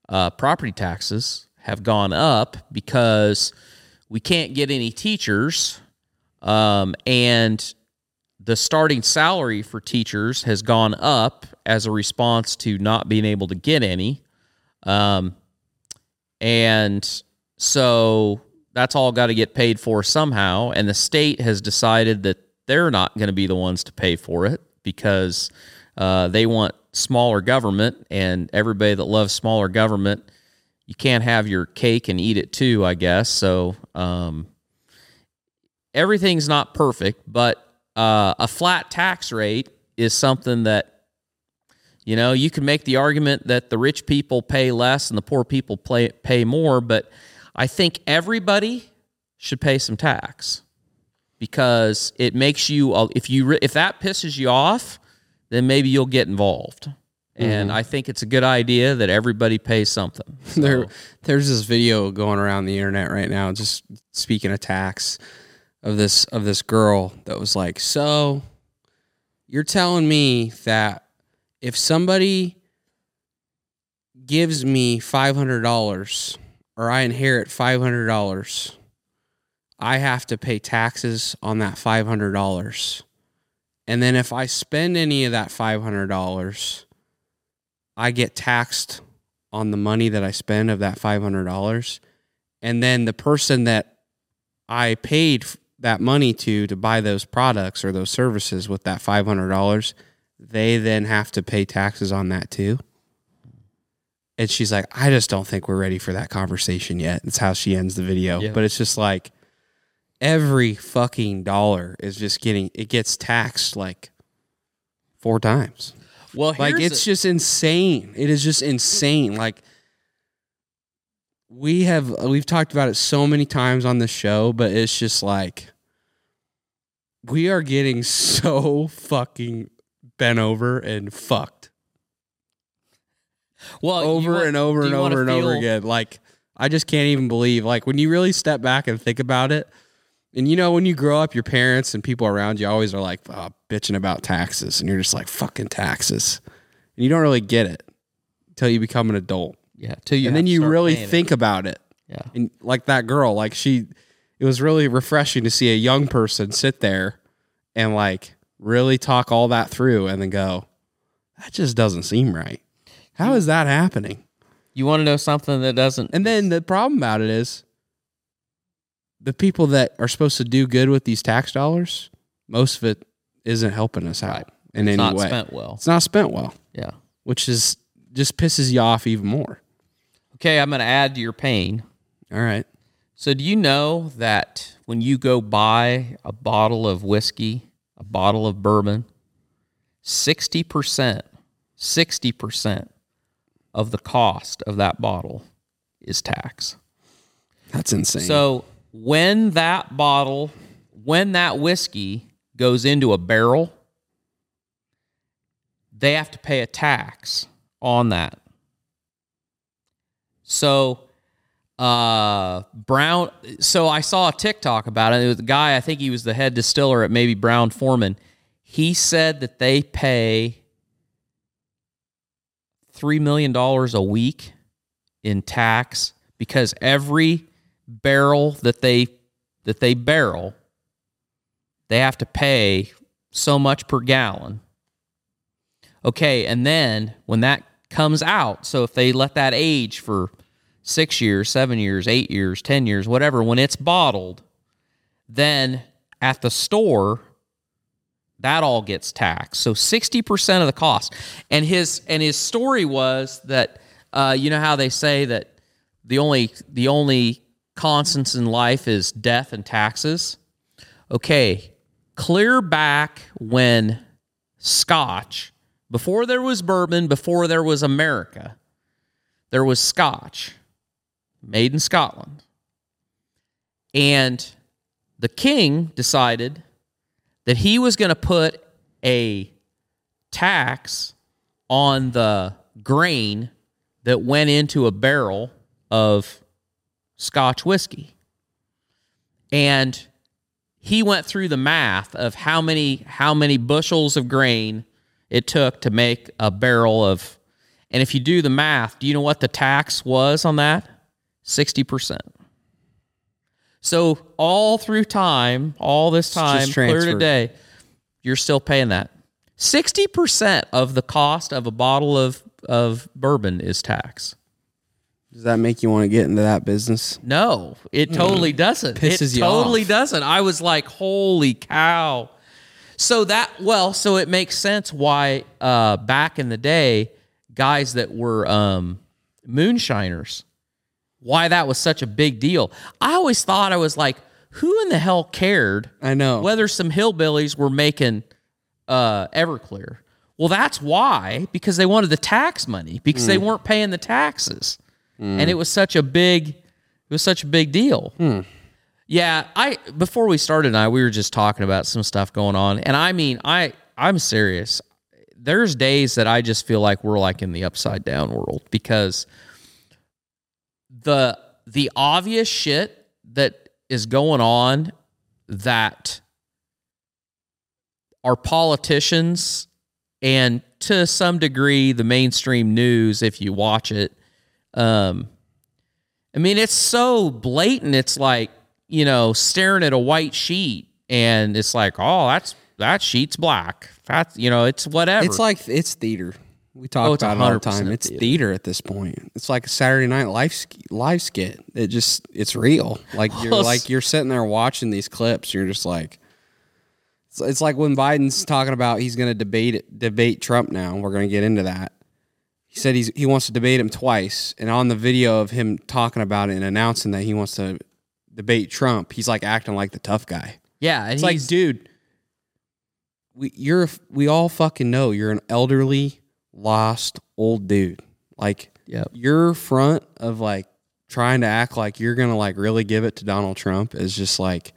uh, property taxes have gone up because we can't get any teachers, um, and the starting salary for teachers has gone up as a response to not being able to get any. Um, and so that's all got to get paid for somehow. And the state has decided that they're not going to be the ones to pay for it because uh, they want smaller government, and everybody that loves smaller government, you can't have your cake and eat it too, I guess. So um, everything's not perfect, but uh, a flat tax rate is something that, you know, you can make the argument that the rich people pay less and the poor people pay, pay more, but I think everybody should pay some tax because it makes you, if you if that pisses you off, then maybe you'll get involved. And mm-hmm. I think it's a good idea that everybody pays something. So. There, there's this video going around the internet right now, just speaking of tax, of this of this girl that was like, so you're telling me that if somebody gives me five hundred dollars or I inherit five hundred dollars, I have to pay taxes on that five hundred dollars. And then if I spend any of that five hundred dollars, I get taxed on the money that I spend of that five hundred dollars. And then the person that I paid that money to to buy those products or those services with that five hundred dollars, they then have to pay taxes on that too. And she's like, I just don't think we're ready for that conversation yet. That's how she ends the video. Yeah. But it's just like every fucking dollar is just getting, it gets taxed like four times. Well, like it's a- just insane. It is just insane. Like we have, we've talked about it so many times on the show, but it's just like we are getting so fucking bent over and fucked. Well, over want, and over and over and feel- over again. Like I just can't even believe. Like when you really step back and think about it. And you know, when you grow up, your parents and people around you always are like oh, bitching about taxes. And you're just like, fucking taxes. And you don't really get it until you become an adult. Yeah. Till you and then you really think it. about it. Yeah. And like that girl, like she, it was really refreshing to see a young person sit there and like really talk all that through and then go, that just doesn't seem right. How is that happening? You want to know something that doesn't. And then the problem about it is, the people that are supposed to do good with these tax dollars, most of it isn't helping us out right. in it's any not way. Spent well. It's not spent well. Yeah. Which is just pisses you off even more. Okay, I'm going to add to your pain. All right. So do you know that when you go buy a bottle of whiskey, a bottle of bourbon, sixty percent, sixty percent of the cost of that bottle is tax? That's insane. So when that bottle, when that whiskey goes into a barrel, they have to pay a tax on that. So, uh, Brown, so I saw a TikTok about it. It was a guy, I think he was the head distiller at maybe Brown-Forman. He said that they pay three million dollars a week in tax because every barrel that they that they barrel, they have to pay so much per gallon. Okay, and then when that comes out, so if they let that age for six years, seven years, eight years, ten years, whatever, when it's bottled, then at the store, that all gets taxed. So sixty percent of the cost. And his and his story was that uh, you know how they say that the only the only constants in life is death and taxes. Okay, clear back when Scotch, before there was bourbon, before there was America, there was Scotch made in Scotland. And the king decided that he was going to put a tax on the grain that went into a barrel of Scotch whiskey. And he went through the math of how many how many bushels of grain it took to make a barrel of, And if you do the math, do you know what the tax was on that? sixty percent. So all through time, all this time, clear today, you're still paying that. sixty percent of the cost of a bottle of, of bourbon is tax. Does that make you want to get into that business? No, it totally doesn't. Pisses it you totally off. doesn't. I was like, holy cow. So that, well, so it makes sense why uh, back in the day, guys that were um, moonshiners, why that was such a big deal. I always thought, I was like, who in the hell cared I know. whether some hillbillies were making uh, Everclear? Well, that's why, because they wanted the tax money, because mm. they weren't paying the taxes. Mm. And it was such a big, it was such a big deal. Mm. Yeah, I before we started tonight, we were just talking about some stuff going on. And I mean, I, I'm serious. There's days that I just feel like we're like in the upside down world, because the the obvious shit that is going on that our politicians and to some degree the mainstream news, if you watch it, um, I mean, it's so blatant. It's like, you know, staring at a white sheet and it's like, oh, that's that sheet's black. That's, you know, it's whatever. It's like, it's theater. We talk Oh, it's about it all the time. one hundred percent It's theater. theater at this point. It's like a Saturday Night Live sk- live skit. It just, it's real. Like you're Well, like you're sitting there watching these clips. You're just like, it's, it's like when Biden's talking about he's going to debate it, debate Trump. Now we're going to get into that. He said he's he wants to debate him twice, and on the video of him talking about it and announcing that he wants to debate Trump, he's like acting like the tough guy. Yeah, and It's like, he's- dude, we you're we all fucking know you're an elderly, lost old dude. Like, Yep. your front of like trying to act like you're gonna like really give it to Donald Trump is just like,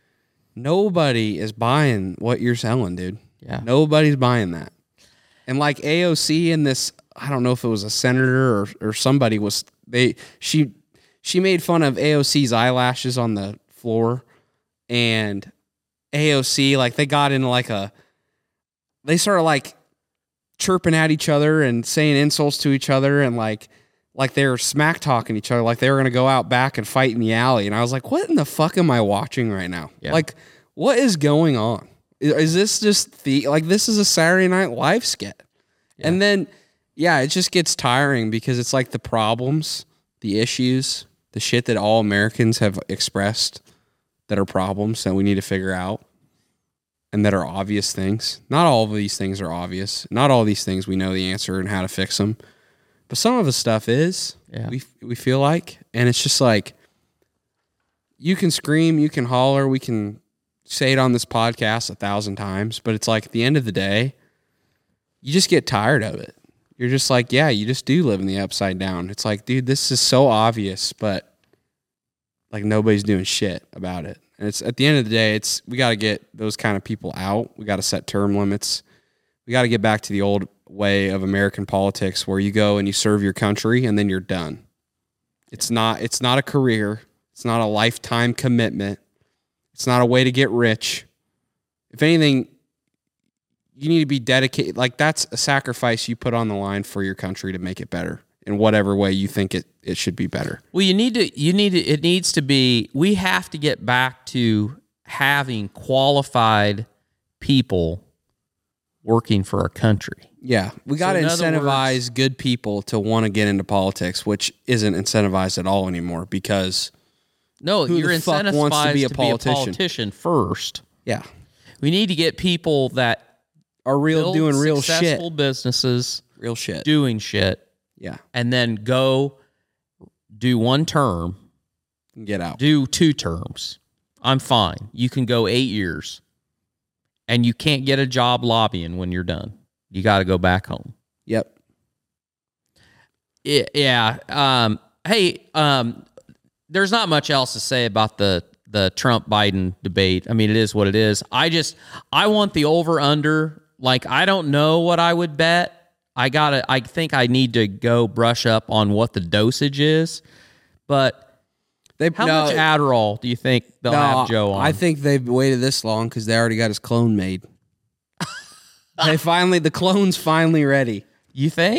nobody is buying what you're selling, dude. Yeah. Nobody's buying that. And like A O C and this, I don't know if it was a senator or or somebody was they she she made fun of A O C's eyelashes on the floor, and A O C, like, they got into like a they started like chirping at each other and saying insults to each other, and like like they were smack talking each other, like they were gonna go out back and fight in the alley. And I was like, what in the fuck am I watching right now? Yeah. Like, what is going on? Is, is this just the like this is a Saturday Night Live skit? Yeah. And then yeah, it just gets tiring because it's like the problems, the issues, the shit that all Americans have expressed that are problems that we need to figure out and that are obvious things. Not all of these things are obvious. Not all these things we know the answer and how to fix them. But some of the stuff is, Yeah. we we feel like, and it's just like, you can scream, you can holler, we can say it on this podcast a thousand times, but it's like at the end of the day, you just get tired of it. You're just like, yeah, you just do live in the upside down. It's like, dude, this is so obvious, but like nobody's doing shit about it. And it's at the end of the day, it's we got to get those kind of people out. We got to set term limits. We got to get back to the old way of American politics where you go and you serve your country and then you're done. It's not it's not a career. It's not a lifetime commitment. It's not a way to get rich. If anything, you need to be dedicated. Like, that's a sacrifice you put on the line for your country to make it better in whatever way you think it, it should be better. Well, you need to, you need to, it needs to be, we have to get back to having qualified people working for our country. Yeah, we got to in other incentivize words- good people to want to get into politics, which isn't incentivized at all anymore because, No, Who you're the fuck incentivized wants to be a to politician? be a politician first. yeah, We need to get people that are real build doing real shit. successful businesses, Real shit. doing shit, Yeah, and then go do one term, get out. do two terms. I'm fine. You can go eight years, and you can't get a job lobbying when you're done. You got to go back home. Yep. Yeah. yeah. Um, hey, um, there's not much else to say about the the Trump Biden debate. I mean, it is what it is. I just I want the over under. Like, I don't know what I would bet. I gotta. I think I need to go brush up on what the dosage is. But They how no, much Adderall do you think they'll no, have Joe on? I think they've waited this long because they already got his clone made. They finally, the clone's finally ready. you think? Of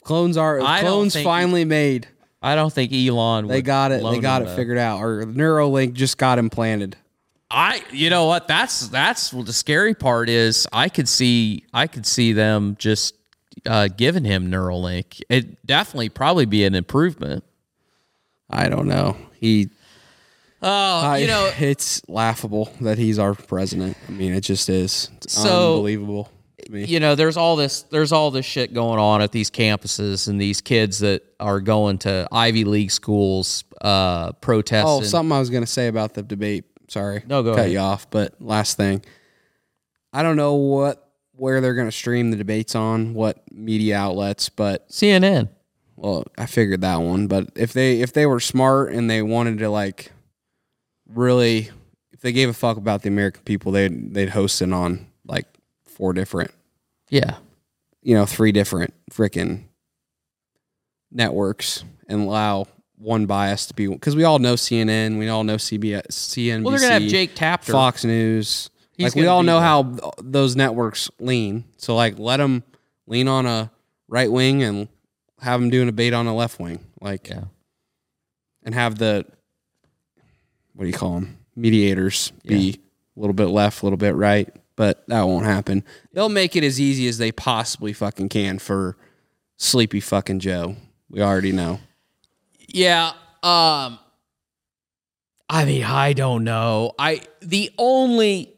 Clones are I don't clones think- finally made. I don't think Elon. They would got it. loan They got him it the- figured out. Or Neuralink just got implanted. I, you know what? That's that's what the scary part is. I could see, I could see them just uh, giving him Neuralink. It definitely probably be an improvement. I don't know. He. Oh, I, you know, it's laughable that he's our president. I mean, it just is. It's So- unbelievable to me. you know, there's all this, there's all this shit going on at these campuses and these kids that are going to Ivy League schools, uh, protesting. Oh, something I was going to say about the debate. Sorry. No, go Cut ahead. you off. But last thing. I don't know what where they're going to stream the debates on, what media outlets, but C N N. well, I figured that one. But if they if they were smart and they wanted to like really, if they gave a fuck about the American people, they'd they'd host it on like four different, Yeah. you know, three different freaking networks and allow one bias to be, because we all know C N N, we all know C B S, C N B C. Well, they're going to have Jake Tapter. Fox News. He's Like we gonna all be know there. how th- those networks lean. So like let them lean on a right wing and have them do a debate on a left wing. Like, Yeah. and have the, what do you call them? Mediators be a little bit left, a little bit right. But that won't happen. They'll make it as easy as they possibly fucking can for sleepy fucking Joe. We already know. Yeah. Um, I mean, I don't know. I the only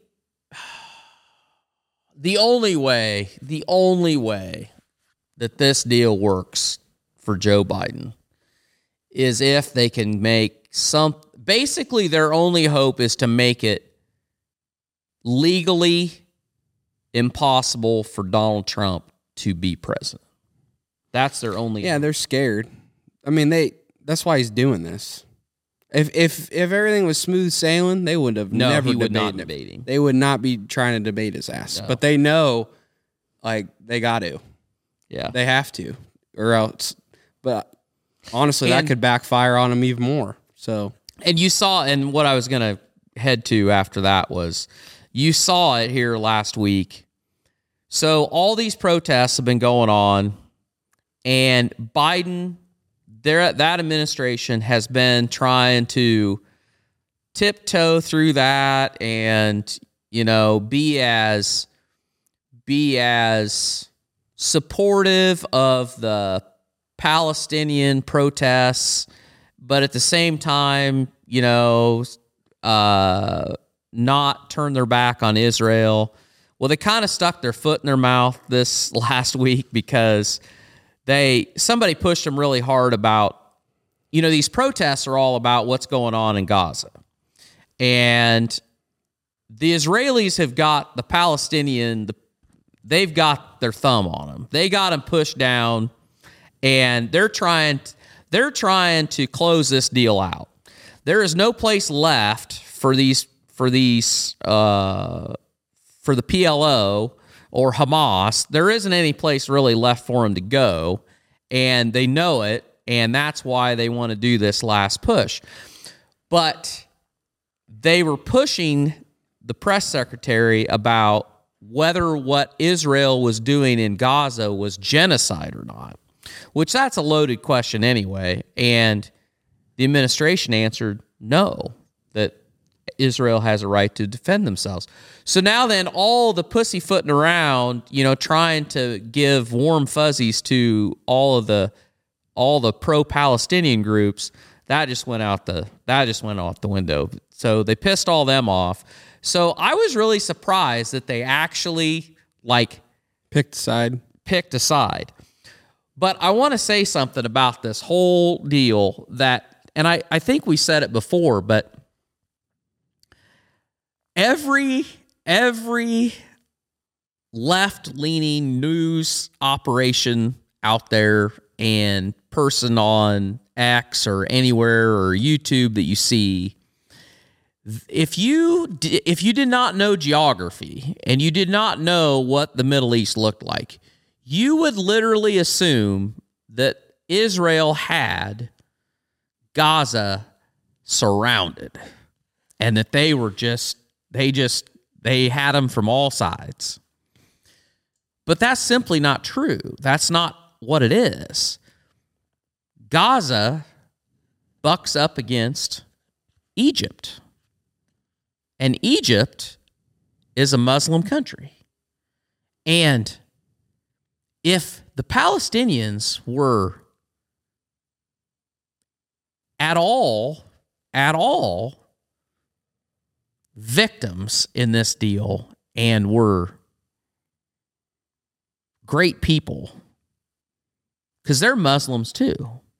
the only way, the only way that this deal works for Joe Biden is if they can make some, basically their only hope is to make it legally impossible for Donald Trump to be president. That's their only Yeah, they're scared. I mean, they. That's why he's doing this. If if if everything was smooth sailing, they would have No, never he would debated not him. debate him. They would not be trying to debate his ass. No. But they know, like they got to, Yeah. they have to, or else. But honestly, And- that could backfire on them even more. So And you saw, and what I was going to head to after that was you saw it here last week. So all these protests have been going on, and Biden, their, that administration has been trying to tiptoe through that and, you know, be as be as supportive of the Palestinian protests, but at the same time, you know, uh, not turn their back on Israel. Well, they kind of stuck their foot in their mouth this last week because they somebody pushed them really hard about, you know, these protests are all about what's going on in Gaza. And the Israelis have got the Palestinian, the, they've got their thumb on them. They got them pushed down, and they're trying they're trying to close this deal out. There is no place left for these for these uh, for the P L O or Hamas. There isn't any place really left for them to go, and they know it, and that's why they want to do this last push. But they were pushing the press secretary about whether what Israel was doing in Gaza was genocide or not, which that's a loaded question anyway. And the administration answered no, that Israel has a right to defend themselves. So now then all the pussyfooting around, you know, trying to give warm fuzzies to all of the all the pro-Palestinian groups, that just went out the that just went out the window. So they pissed all them off. So I was really surprised that they actually like picked a side. picked a side. But I want to say something about this whole deal that, and I, I think we said it before, but every every left-leaning news operation out there and person on X or anywhere or YouTube that you see, if you di- if you did not know geography and you did not know what the Middle East looked like, you would literally assume that Israel had Gaza surrounded and that they were just they just they had them from all sides. But that's simply not true. That's not what it is. Gaza bucks up against Egypt. And Egypt is a Muslim country. And if the Palestinians were at all, at all victims in this deal and were great people, because they're Muslims too,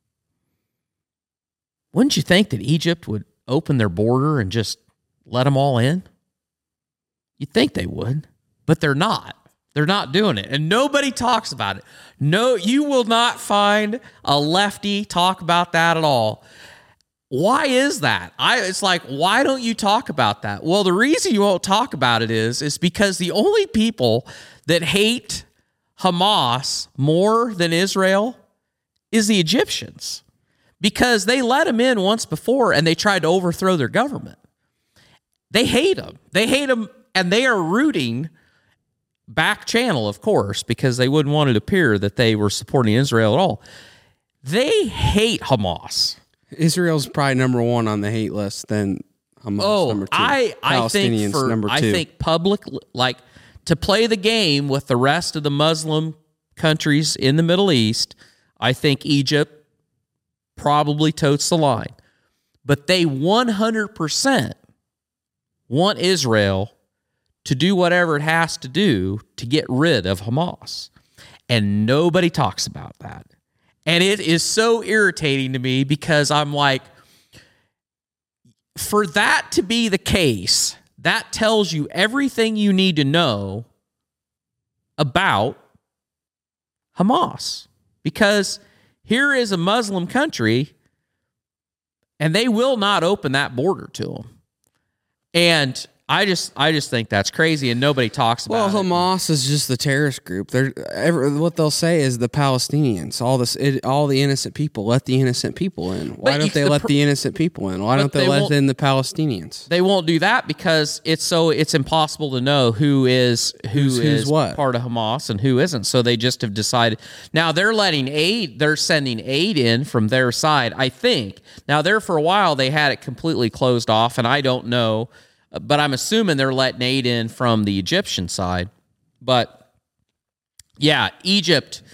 wouldn't you think that Egypt would open their border and just let them all in? You'd think they would, but they're not. They're not doing it, and nobody talks about it. No, you will not find a lefty talk about that at all. Why is that? I it's like, why don't you talk about that? Well, the reason you won't talk about it is is because the only people that hate Hamas more than Israel is the Egyptians, because they let them in once before and they tried to overthrow their government. They hate them. They hate them, and they are rooting back channel, of course, because they wouldn't want it to appear that they were supporting Israel at all. They hate Hamas. Israel's probably number one on the hate list, then Hamas oh, number two. I, I think for, number two. I think public, like, to play the game with the rest of the Muslim countries in the Middle East, I think Egypt probably totes the line. But they one hundred percent want Israel to do whatever it has to do to get rid of Hamas. And nobody talks about that. And it is so irritating to me, because I'm like, for that to be the case, that tells you everything you need to know about Hamas. Because here is a Muslim country, and they will not open that border to them. And I just, I just think that's crazy, and nobody talks about well, it. Well, Hamas is just the terrorist group. They're every, what they'll say is the Palestinians, all this, it, all the innocent people. Let the innocent people in. Why But don't you- they the let pr- the innocent people in? Why But don't they, they let won't- in the Palestinians? They won't do that because it's so it's impossible to know who is who Who's- who's is what? part of Hamas and who isn't. So they just have decided. Now they're letting aid. They're sending aid in from their side, I think. Now there for a while they had it completely closed off, and I don't know, but I'm assuming they're letting aid in from the Egyptian side. But yeah, Egypt.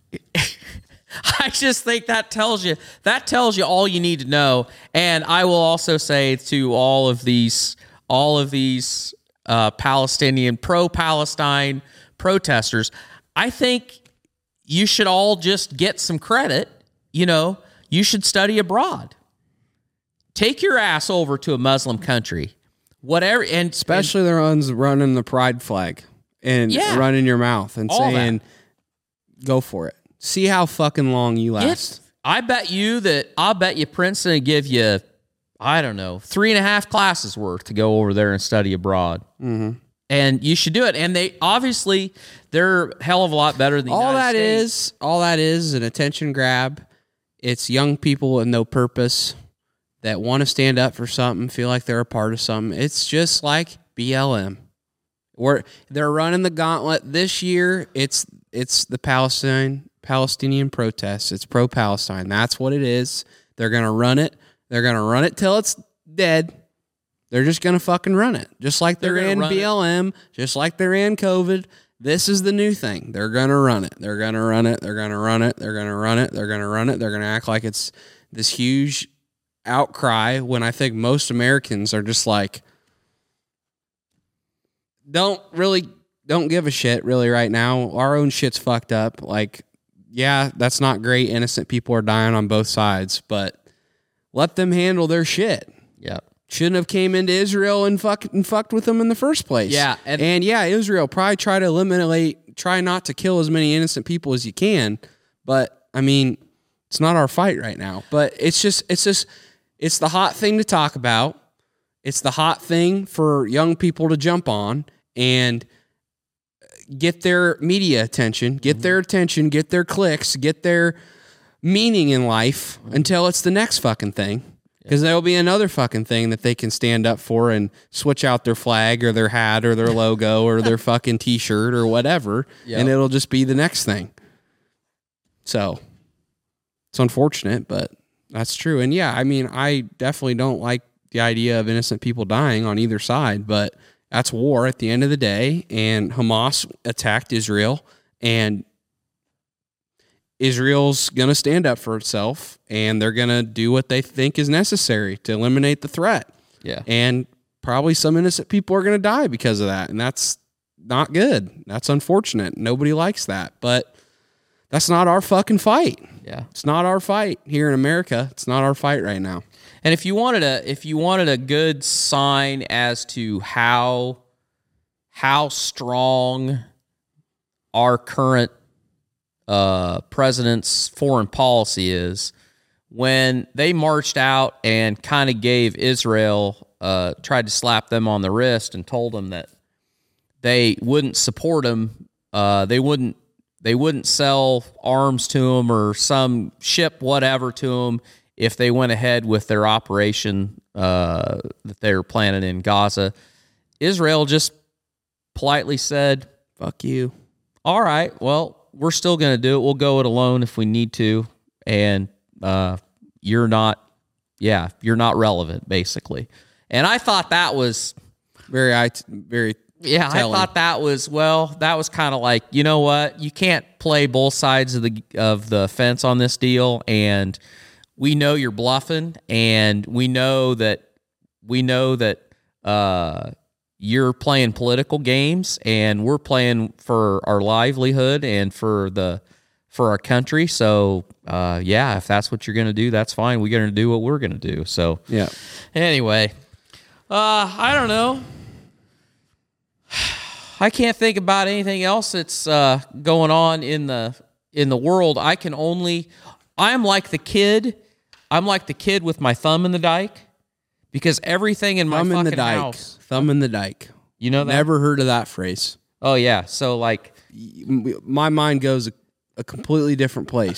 I just think that tells you that tells you all you need to know. And I will also say to all of these all of these uh, Palestinian pro-Palestine protesters, I think you should all just get some credit. You know, you should study abroad. Take your ass over to a Muslim country, whatever, and Especially the ones running the pride flag and Yeah. running your mouth and All saying, "Go for it." See how fucking long you last. It's, I bet you that I'll bet you Princeton would give you, I don't know, three and a half classes worth to go over there and study abroad. Mm-hmm. And you should do it. And they obviously they're a hell of a lot better than the all United that States. is, all that is an attention grab. It's young people with no purpose that want to stand up for something, feel like they're a part of something. It's just like B L M. We're, they're running the gauntlet this year. It's it's the Palestine Palestinian protests. It's pro-Palestine. That's what it is. They're gonna run it. They're gonna run it till it's dead. They're just gonna fucking run it, just like they're, They're gonna in run B L M, just like they're in COVID. This is the new thing. They're gonna run it. They're gonna run it. They're gonna run it. They're gonna run it. They're gonna run it. They're gonna act like it's this huge outcry, when I think most Americans are just like, don't really don't give a shit really right now. Our own shit's fucked up. Like, yeah, that's not great. Innocent people are dying on both sides, but let them handle their shit. Yeah. Shouldn't have came into Israel and fucked and fucked with them in the first place. Yeah, and, and- yeah, Israel probably try to eliminate, try not to kill as many innocent people as you can. But I mean, it's not our fight right now. But it's just, it's just, it's the hot thing to talk about. It's the hot thing for young people to jump on and get their media attention, get their attention, get their clicks, get their meaning in life until it's the next fucking thing. Because there'll be another fucking thing that they can stand up for and switch out their flag or their hat or their logo or their fucking t-shirt or whatever. Yep. And it'll just be the next thing. So it's unfortunate, but that's true. And yeah, I mean, I definitely don't like the idea of innocent people dying on either side, but that's war at the end of the day. And Hamas attacked Israel, and Israel's going to stand up for itself, and they're going to do what they think is necessary to eliminate the threat. Yeah. And probably some innocent people are going to die because of that. And that's not good. That's unfortunate. Nobody likes that, but that's not our fucking fight. Yeah. It's not our fight here in America. It's not our fight right now. And if you wanted a if you wanted a good sign as to how how strong our current uh, president's foreign policy is, when they marched out and kind of gave Israel, uh, tried to slap them on the wrist and told them that they wouldn't support them, uh, they wouldn't they wouldn't sell arms to them or some ship whatever to them if they went ahead with their operation uh, that they were planning in Gaza. Israel just politely said, Fuck you. all right, well, we're still going to do it. We'll go it alone if we need to. And uh, you're not, yeah, you're not relevant, basically. And I thought that was Very, I very, yeah, telling. I thought that was, well, that was kind of like, you know what? You can't play both sides of the of the fence on this deal, and we know you're bluffing, and we know that we know that uh, you're playing political games, and we're playing for our livelihood and for the for our country. So, uh, yeah, if that's what you're going to do, that's fine. We're going to do what we're going to do. So, yeah. anyway, uh, I don't know. I can't think about anything else that's uh, going on in the in the world. I can only. I'm like the kid. I'm like the kid with my thumb in the dike, because everything in my Thumb in fucking the dike. house. Thumb in the dike. You know that? Never heard of that phrase. Oh yeah. So like, My mind goes a, a completely different place.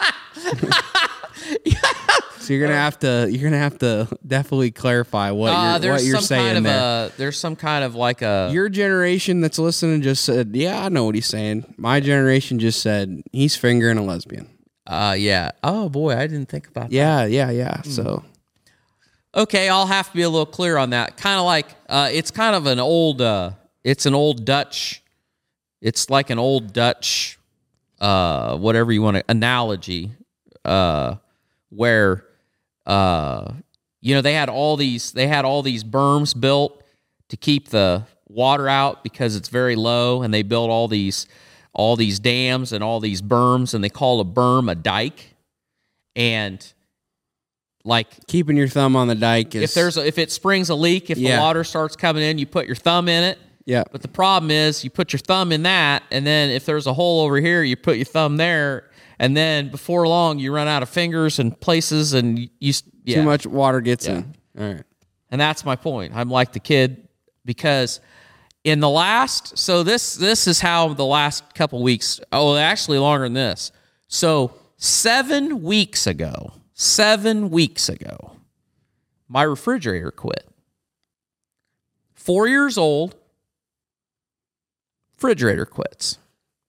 So you're gonna have to you're gonna have to definitely clarify what uh, you're, there's what you're some saying kind of there. a there's some kind of like a Your generation that's listening just said, "Yeah, I know what he's saying." My generation just said, "He's fingering a lesbian." uh yeah. Oh boy, I didn't think about that. Yeah, yeah, yeah. So Okay, I'll have to be a little clear on that. Kind of like uh, it's kind of an old uh, it's an old Dutch. It's like an old Dutch, uh, whatever you want to analogy, uh, where uh, you know they had all these they had all these berms built to keep the water out because it's very low, and they built all these all these dams and all these berms, and they call a berm a dike, and like keeping your thumb on the dike is if there's a, if it springs a leak, if Yeah. the water starts coming in, you put your thumb in it. yeah. But the problem is you put your thumb in that, and then if there's a hole over here, you put your thumb there, and then before long you run out of fingers and places, and you, you yeah. Too much water gets Yeah. in. All right. And that's my point. I'm like the kid because in the last, so this this is how the last couple weeks, oh, actually longer than this. So seven weeks ago, seven weeks ago, my refrigerator quit. Four years old, refrigerator quits.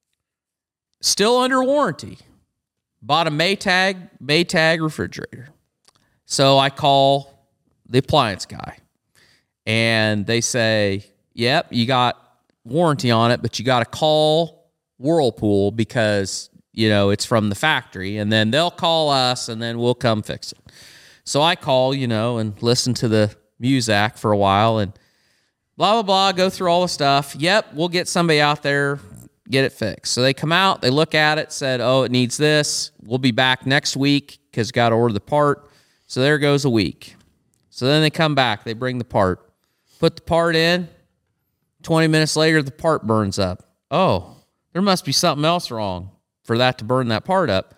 Still under warranty. Bought a Maytag, Maytag refrigerator. So I call the appliance guy, and they say, yep, you got warranty on it, but you got to call Whirlpool because, you know, it's from the factory, and then they'll call us, and then we'll come fix it. So I call, you know, and listen to the Muzak for a while, and blah, blah, blah, go through all the stuff. Yep, we'll get somebody out there, get it fixed. So they come out, they look at it, said, oh, it needs this. We'll be back next week because got to order the part. So there goes a week. So then they come back, they bring the part, put the part in. twenty minutes later, the part burns up. Oh, there must be something else wrong for that to burn that part up.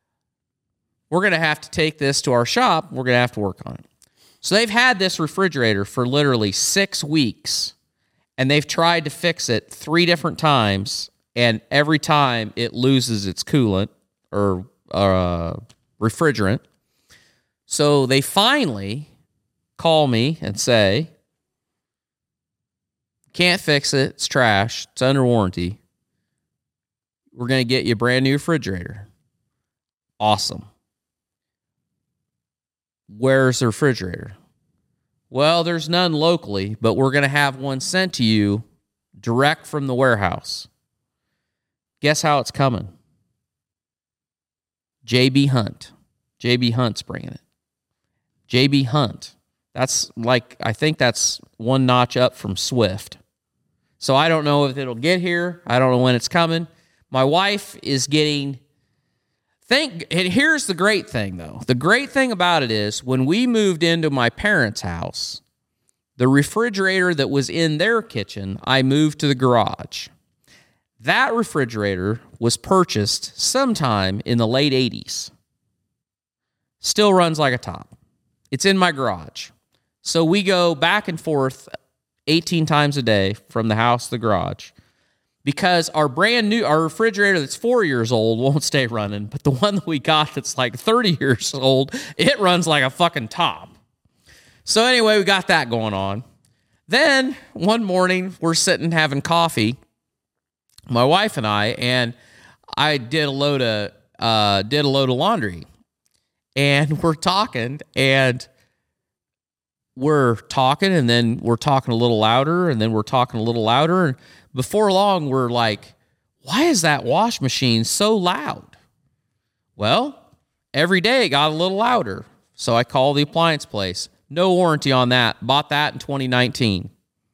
We're going to have to take this to our shop. We're going to have to work on it. So they've had this refrigerator for literally six weeks, and they've tried to fix it three different times, and every time it loses its coolant or uh, refrigerant. So they finally call me and say, can't fix it, it's trash, it's under warranty. We're going to get you a brand new refrigerator. Awesome. Where's the refrigerator? Well, there's none locally, but we're going to have one sent to you direct from the warehouse. Guess how it's coming? J B Hunt. J B Hunt's bringing it. J B Hunt. That's like, I think that's one notch up from Swift. So I don't know if it'll get here. I don't know when it's coming. My wife is getting... Think, and here's the great thing, though. The great thing about it is when we moved into my parents' house, the refrigerator that was in their kitchen, I moved to the garage. That refrigerator was purchased sometime in the late eighties. Still runs like a top. It's in my garage. So we go back and forth eighteen times a day from the house to the garage. Because our brand new, our refrigerator that's four years old won't stay running, but the one that we got that's like thirty years old, it runs like a fucking top. So anyway, we got that going on. Then one morning, we're sitting having coffee, my wife and I, and I did a load of uh, did a load of laundry, and we're talking, and we're talking, and then we're talking a little louder, and then we're talking a little louder, and before long, we're like, why is that wash machine so loud? Well, every day it got a little louder. So I called the appliance place. No warranty on that. Bought that in twenty nineteen.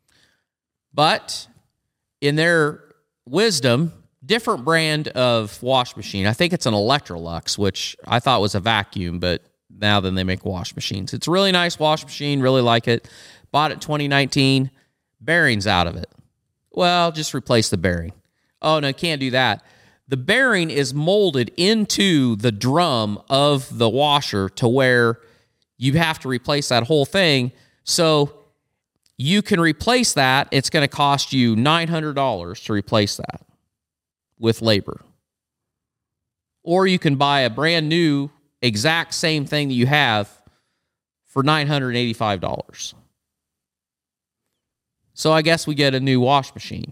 But in their wisdom, different brand of wash machine. I think it's an Electrolux, which I thought was a vacuum, but now then they make wash machines. It's a really nice wash machine. Really like it. Bought it twenty nineteen. Bearings out of it. Well, just replace the bearing. Oh, no, can't do that. The bearing is molded into the drum of the washer to where you have to replace that whole thing. So you can replace that. It's going to cost you nine hundred dollars to replace that with labor. Or you can buy a brand new, exact same thing that you have for nine hundred eighty-five dollars. So I guess we get a new wash machine.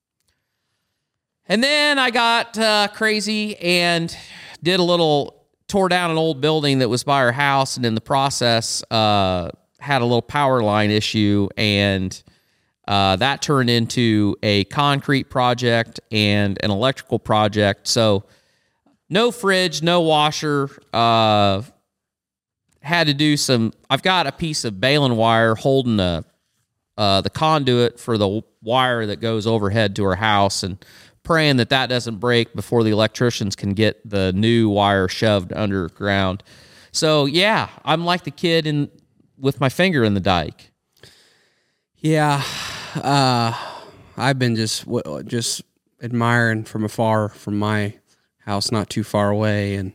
And then I got uh, crazy and did a little, tore down an old building that was by our house, and in the process uh, had a little power line issue, and uh, that turned into a concrete project and an electrical project. So no fridge, no washer. Uh, had to do some, I've got a piece of baling wire holding a Uh, the conduit for the wire that goes overhead to our house, and praying that that doesn't break before the electricians can get the new wire shoved underground. So yeah, I'm like the kid in with my finger in the dike. Yeah, uh, I've been just just admiring from afar from my house, not too far away, and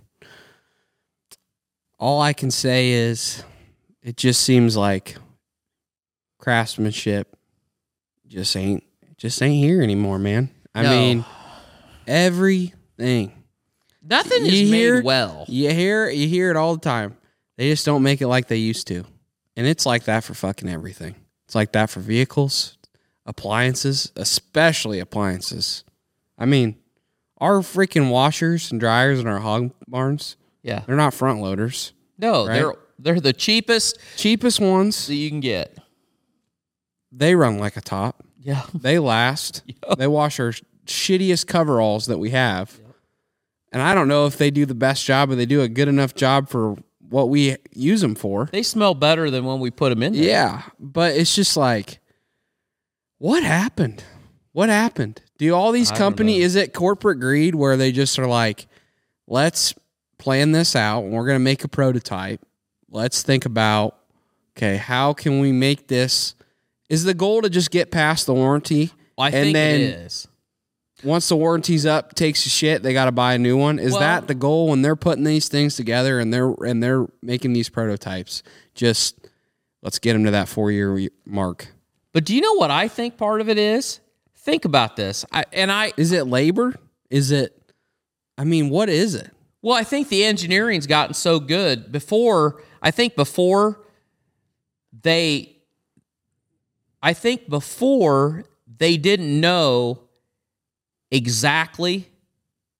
all I can say is it just seems like craftsmanship just ain't just ain't here anymore, man. I No. mean, everything. Nothing You is hear- made well. You hear you hear it all the time. They just don't make it like they used to. And it's like that for fucking everything. It's like that for vehicles, appliances, especially appliances. I mean, our freaking washers and dryers in our hog barns, Yeah. they're not front loaders. No, Right? they're they're the cheapest Cheapest ones, that you can get. they run like a top. Yeah. They last. Yep. They wash our shittiest coveralls that we have. Yep. And I don't know if they do the best job, but they do a good enough job for what we use them for. They smell better than when we put them in there. Yeah, but it's just like, what happened? What happened? Do all these I don't companies, know. is it corporate greed where they just are like, let's plan this out and we're going to make a prototype. Let's think about, okay, how can we make this? Is the goal to just get past the warranty? I and think then it is. once the warranty's up, takes a shit, they got to buy a new one. Is Well- that the goal when they're putting these things together and they're and they're making these prototypes? Just let's get them to that four year mark. But do you know what I think part of it is? Think about this. I, and I Is it labor? Is it? I mean, what is it? Well, I think the engineering's gotten so good. Before, I think before they I think before they didn't know exactly.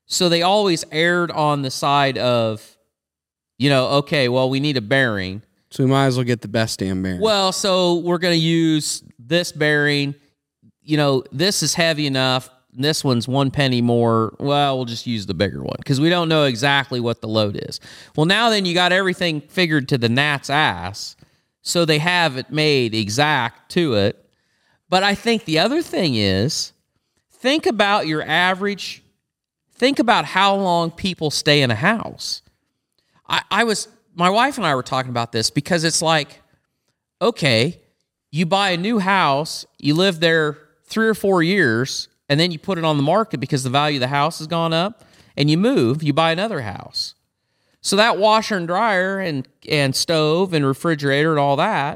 So they always erred on the side of, you know, okay, well, we need a bearing. So we might as well get the best damn bearing. Well, so we're going to use this bearing. You know, this is heavy enough. This one's one penny more. Well, we'll just use the bigger one because we don't know exactly what the load is. Well, now then you got everything figured to the gnat's ass, so they have it made exact to it. But I think the other thing is, think about your average, think about how long people stay in a house. I, I was, my wife and I were talking about this because it's like, okay, you buy a new house, you live there three or four years, and then you put it on the market because the value of the house has gone up, and you move, you buy another house. So that washer and dryer and, and stove and refrigerator and all that,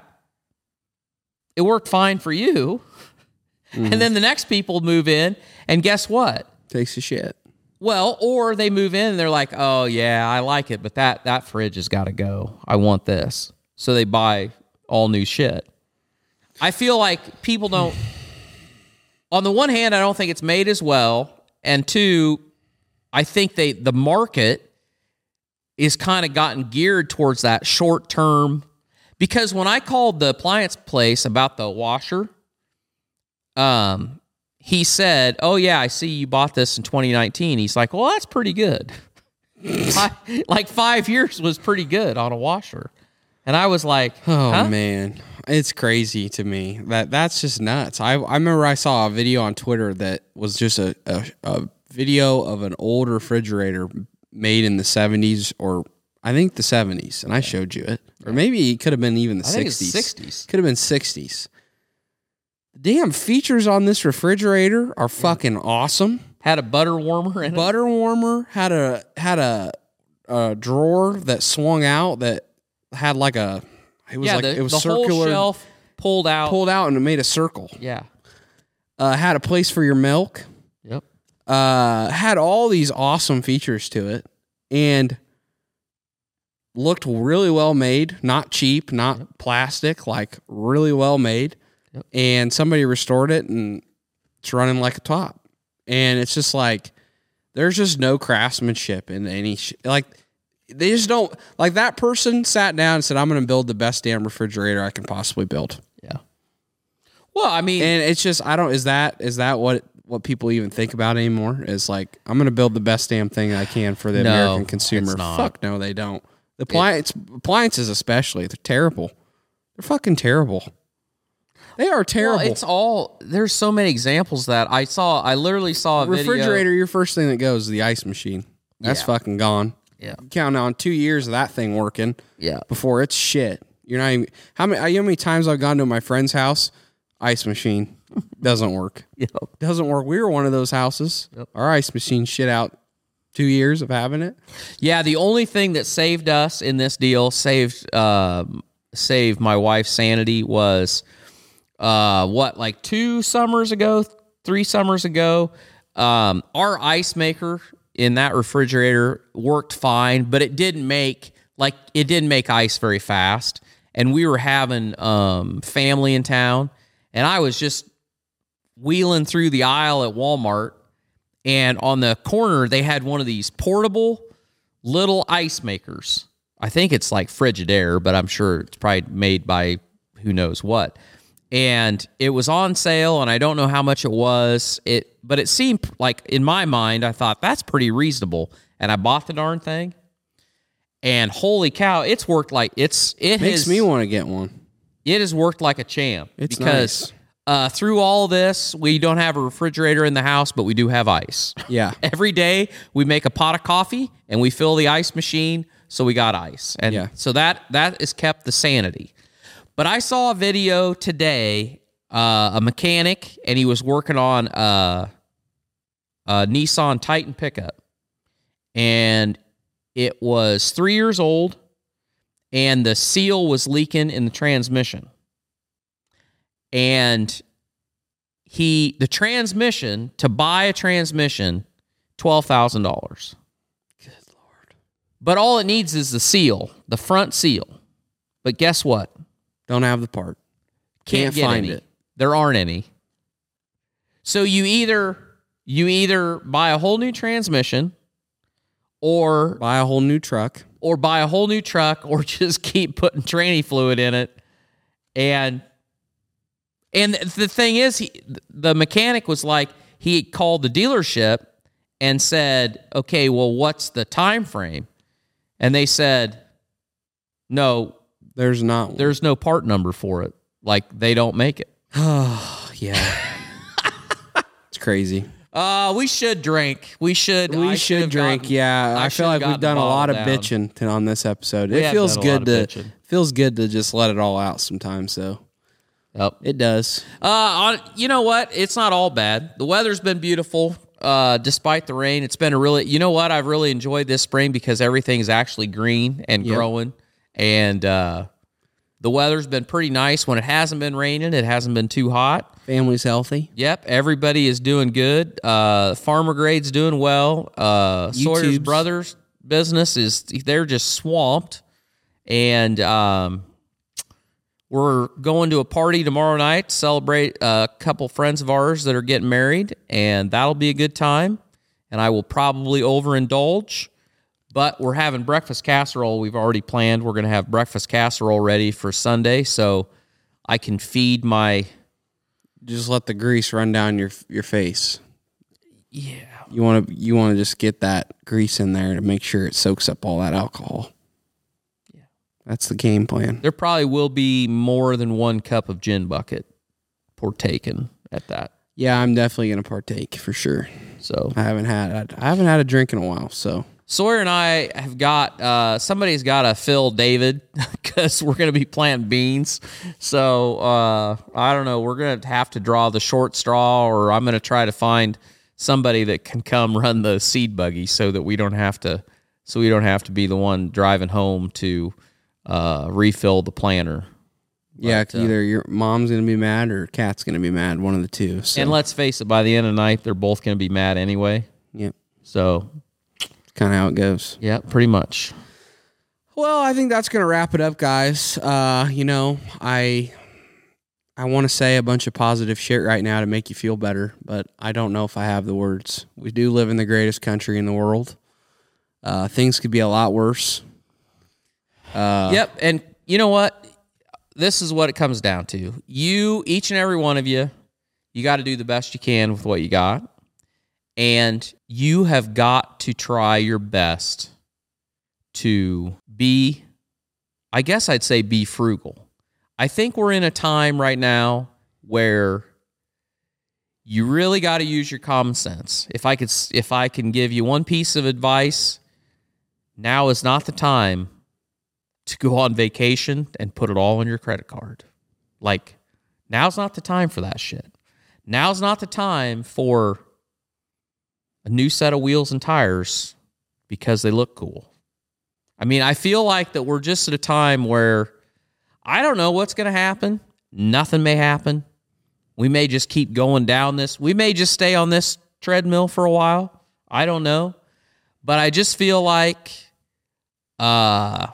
it worked fine for you. Mm-hmm. And then the next people move in, and guess what? Takes a shit. Well, or they move in and they're like, oh, yeah, I like it, but that, that fridge has got to go. I want this. So they buy all new shit. I feel like people don't... On the one hand, I don't think it's made as well. And two, I think they the market is kind of gotten geared towards that short term. Because when I called the appliance place about the washer, um, he said, oh, yeah, I see you bought this in twenty nineteen. He's like, well, that's pretty good. Like five years was pretty good on a washer. And I was like, oh, huh? man. It's crazy to me. That That's just nuts. I, I remember I saw a video on Twitter that was just a, a, a video of an old refrigerator made in the seventies or I think the seventies, and I showed you it. Or maybe it could have been even the I think it's sixties. sixties. Could have been sixties. The damn features on this refrigerator are fucking awesome. Had a butter warmer in it. Butter warmer, had a had a, a drawer that swung out that had like a it was yeah, like the, it was the circular, whole shelf pulled out. pulled out and it made a circle. Yeah. Uh, had a place for your milk. Yep. Uh, had all these awesome features to it and looked really well made, not cheap, not yep. plastic, like really well made. Yep. And somebody restored it and it's running like a top. And it's just like, there's just no craftsmanship in any, sh- like, they just don't, like that person sat down and said, I'm going to build the best damn refrigerator I can possibly build. Yeah. Well, I mean, and it's just, I don't, is that, is that what, what people even think about anymore? Is like, I'm going to build the best damn thing I can for the no, American consumer. It's not. Fuck no, they don't. The appliance, appliances especially, they're terrible. They're fucking terrible. They are terrible. Well, it's all, there's so many examples that I saw, I literally saw a refrigerator, video. your first thing that goes is the ice machine. That's Yeah. fucking gone. Yeah. Count on two years of that thing working. Yeah. Before it's shit. You're not even, how many, you know how many times I've gone to my friend's house? Ice machine. Doesn't work. Yep. Doesn't work. We were one of those houses. Yep. Our ice machine shit out two years of having it. Yeah, the only thing that saved us in this deal, saved uh, saved my wife's sanity was, uh, what, like two summers ago, three summers ago, um, our ice maker in that refrigerator worked fine, but it didn't make, like, it didn't make ice very fast. And we were having um, family in town, and I was just wheeling through the aisle at Walmart, and on the corner, they had one of these portable little ice makers. I think it's like Frigidaire, but I'm sure it's probably made by who knows what. And it was on sale, and I don't know how much it was. It, but it seemed like, in my mind, I thought, that's pretty reasonable. And I bought the darn thing. And holy cow, it's worked like, it's, it Makes has, me want to get one. It has worked like a champ. It's because nice. Uh, through all this, we don't have a refrigerator in the house, but we do have ice. Yeah. Every day we make a pot of coffee and we fill the ice machine, so we got ice. And yeah. so that that has kept the sanity. But I saw a video today, uh, a mechanic, and he was working on a, a Nissan Titan pickup. And it was three years old, and the seal was leaking in the transmission. And he, the transmission, to buy a transmission, twelve thousand dollars. Good Lord. But all it needs is the seal, the front seal. But guess what? Don't have the part. Can't, Can't get find any. it. There aren't any. So you either you either buy a whole new transmission or Buy a whole new truck. or buy a whole new truck, or just keep putting tranny fluid in it. And and the thing is, he, the mechanic was like, he called the dealership and said, okay, well, what's the time frame? And they said, no, There's not one. there's no part number for it. Like, they don't make it. Oh, yeah. It's crazy. Uh, we should drink. We should. We I should have drink. gotten- yeah, I, I feel should've like gotten we've done the a lot of bottle down. bitching to, on this episode. We it have feels done a lot good of to bitching. feels good to just let it all out sometimes. Though Yep. it does. Uh, on, you know what? It's not all bad. The weather's been beautiful, uh, despite the rain. It's been a really, you know what? I've really enjoyed this spring because everything's actually green and Yep. growing, and uh, the weather's been pretty nice. When it hasn't been raining, it hasn't been too hot. Family's healthy. Yep, everybody is doing good. Uh, Farmer Grade's doing well. Uh, Sawyer's YouTube's- Brothers business is, they're just swamped, and um, we're going to a party tomorrow night to celebrate a couple friends of ours that are getting married, and that'll be a good time. And I will probably overindulge, but we're having breakfast casserole. We've already planned. We're going to have breakfast casserole ready for Sunday, so I can feed my. Just let the grease run down your your face. Yeah. You want to you want to just get that grease in there to make sure it soaks up all that alcohol. Yeah. That's the game plan. There probably will be more than one cup of gin bucket partaken at that. Yeah, I'm definitely gonna partake for sure. So I haven't had I haven't had a drink in a while, so Sawyer and I have got, uh, somebody's got to fill David because we're going to be planting beans. So uh, I don't know. We're going to have to draw the short straw, or I'm going to try to find somebody that can come run the seed buggy so that we don't have to, so we don't have to be the one driving home to uh, refill the planter. yeah, But, uh, either your mom's gonna be mad or Kat's gonna be mad, one of the two. So. And let's face it, by the end of the night, they're both going to be mad anyway. Yep, So kind of how it goes. yeah, pretty much. Well, I think that's gonna wrap it up, guys. Uh, you know, I I want to say a bunch of positive shit right now to make you feel better, but I don't know if I have the words. We do live in the greatest country in the world. Uh, things could be a lot worse. Uh, Yep, and you know what? This is what it comes down to. You, each and every one of you, you got to do the best you can with what you got. And you have got to try your best to be, I guess I'd say be frugal. I think we're in a time right now where you really got to use your common sense. If I could, if I can give you one piece of advice, now is not the time to go on vacation and put it all on your credit card. Like, now's not the time for that shit. Now's not the time for a new set of wheels and tires because they look cool. I mean, I feel like that we're just at a time where I don't know what's going to happen. Nothing may happen. We may just keep going down this. We may just stay on this treadmill for a while. I don't know. But I just feel like uh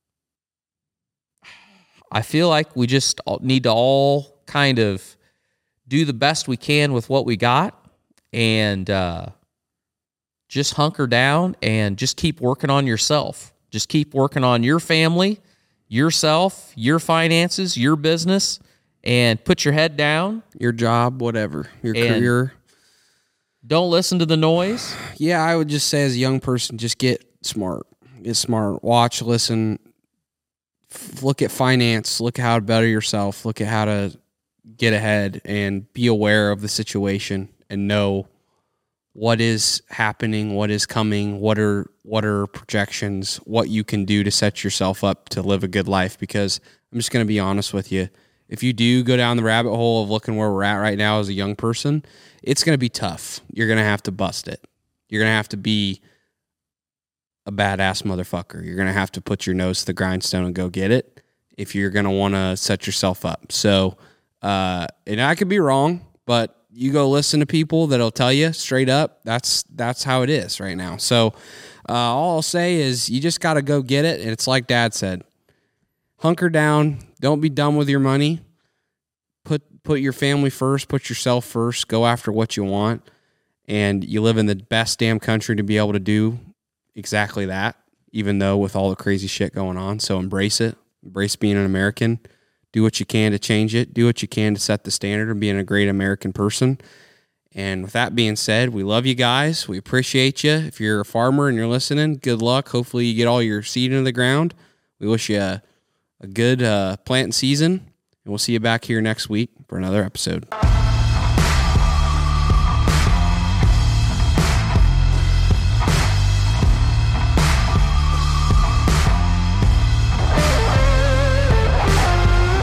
I feel like we just need to all kind of do the best we can with what we got, and uh, just hunker down and just keep working on yourself. Just keep working on your family, yourself, your finances, your business, and put your head down. your job, whatever, your And- career. Don't listen to the noise. Yeah, I would just say as a young person, just get smart. Get smart. Watch, listen, f- look at finance, look at how to better yourself, look at how to get ahead, and be aware of the situation and know what is happening, what is coming, what are what are projections, what you can do to set yourself up to live a good life. Because I'm just going to be honest with you. If you do go down the rabbit hole of looking where we're at right now as a young person, it's going to be tough. You're going to have to bust it. You're going to have to be a badass motherfucker. You're going to have to put your nose to the grindstone and go get it if you're going to want to set yourself up. So, uh, and I could be wrong, but you go listen to people that'll tell you straight up, that's that's how it is right now. So uh, all I'll say is you just got to go get it. And it's like Dad said, hunker down. Don't be dumb with your money. Put put your family first. Put yourself first. Go after what you want. And you live in the best damn country to be able to do exactly that, even though with all the crazy shit going on. So embrace it. Embrace being an American. Do what you can to change it. Do what you can to set the standard of being a great American person. And with that being said, we love you guys. We appreciate you. If you're a farmer and you're listening, good luck. Hopefully you get all your seed into the ground. We wish you a, a good uh, planting season. And we'll see you back here next week for another episode.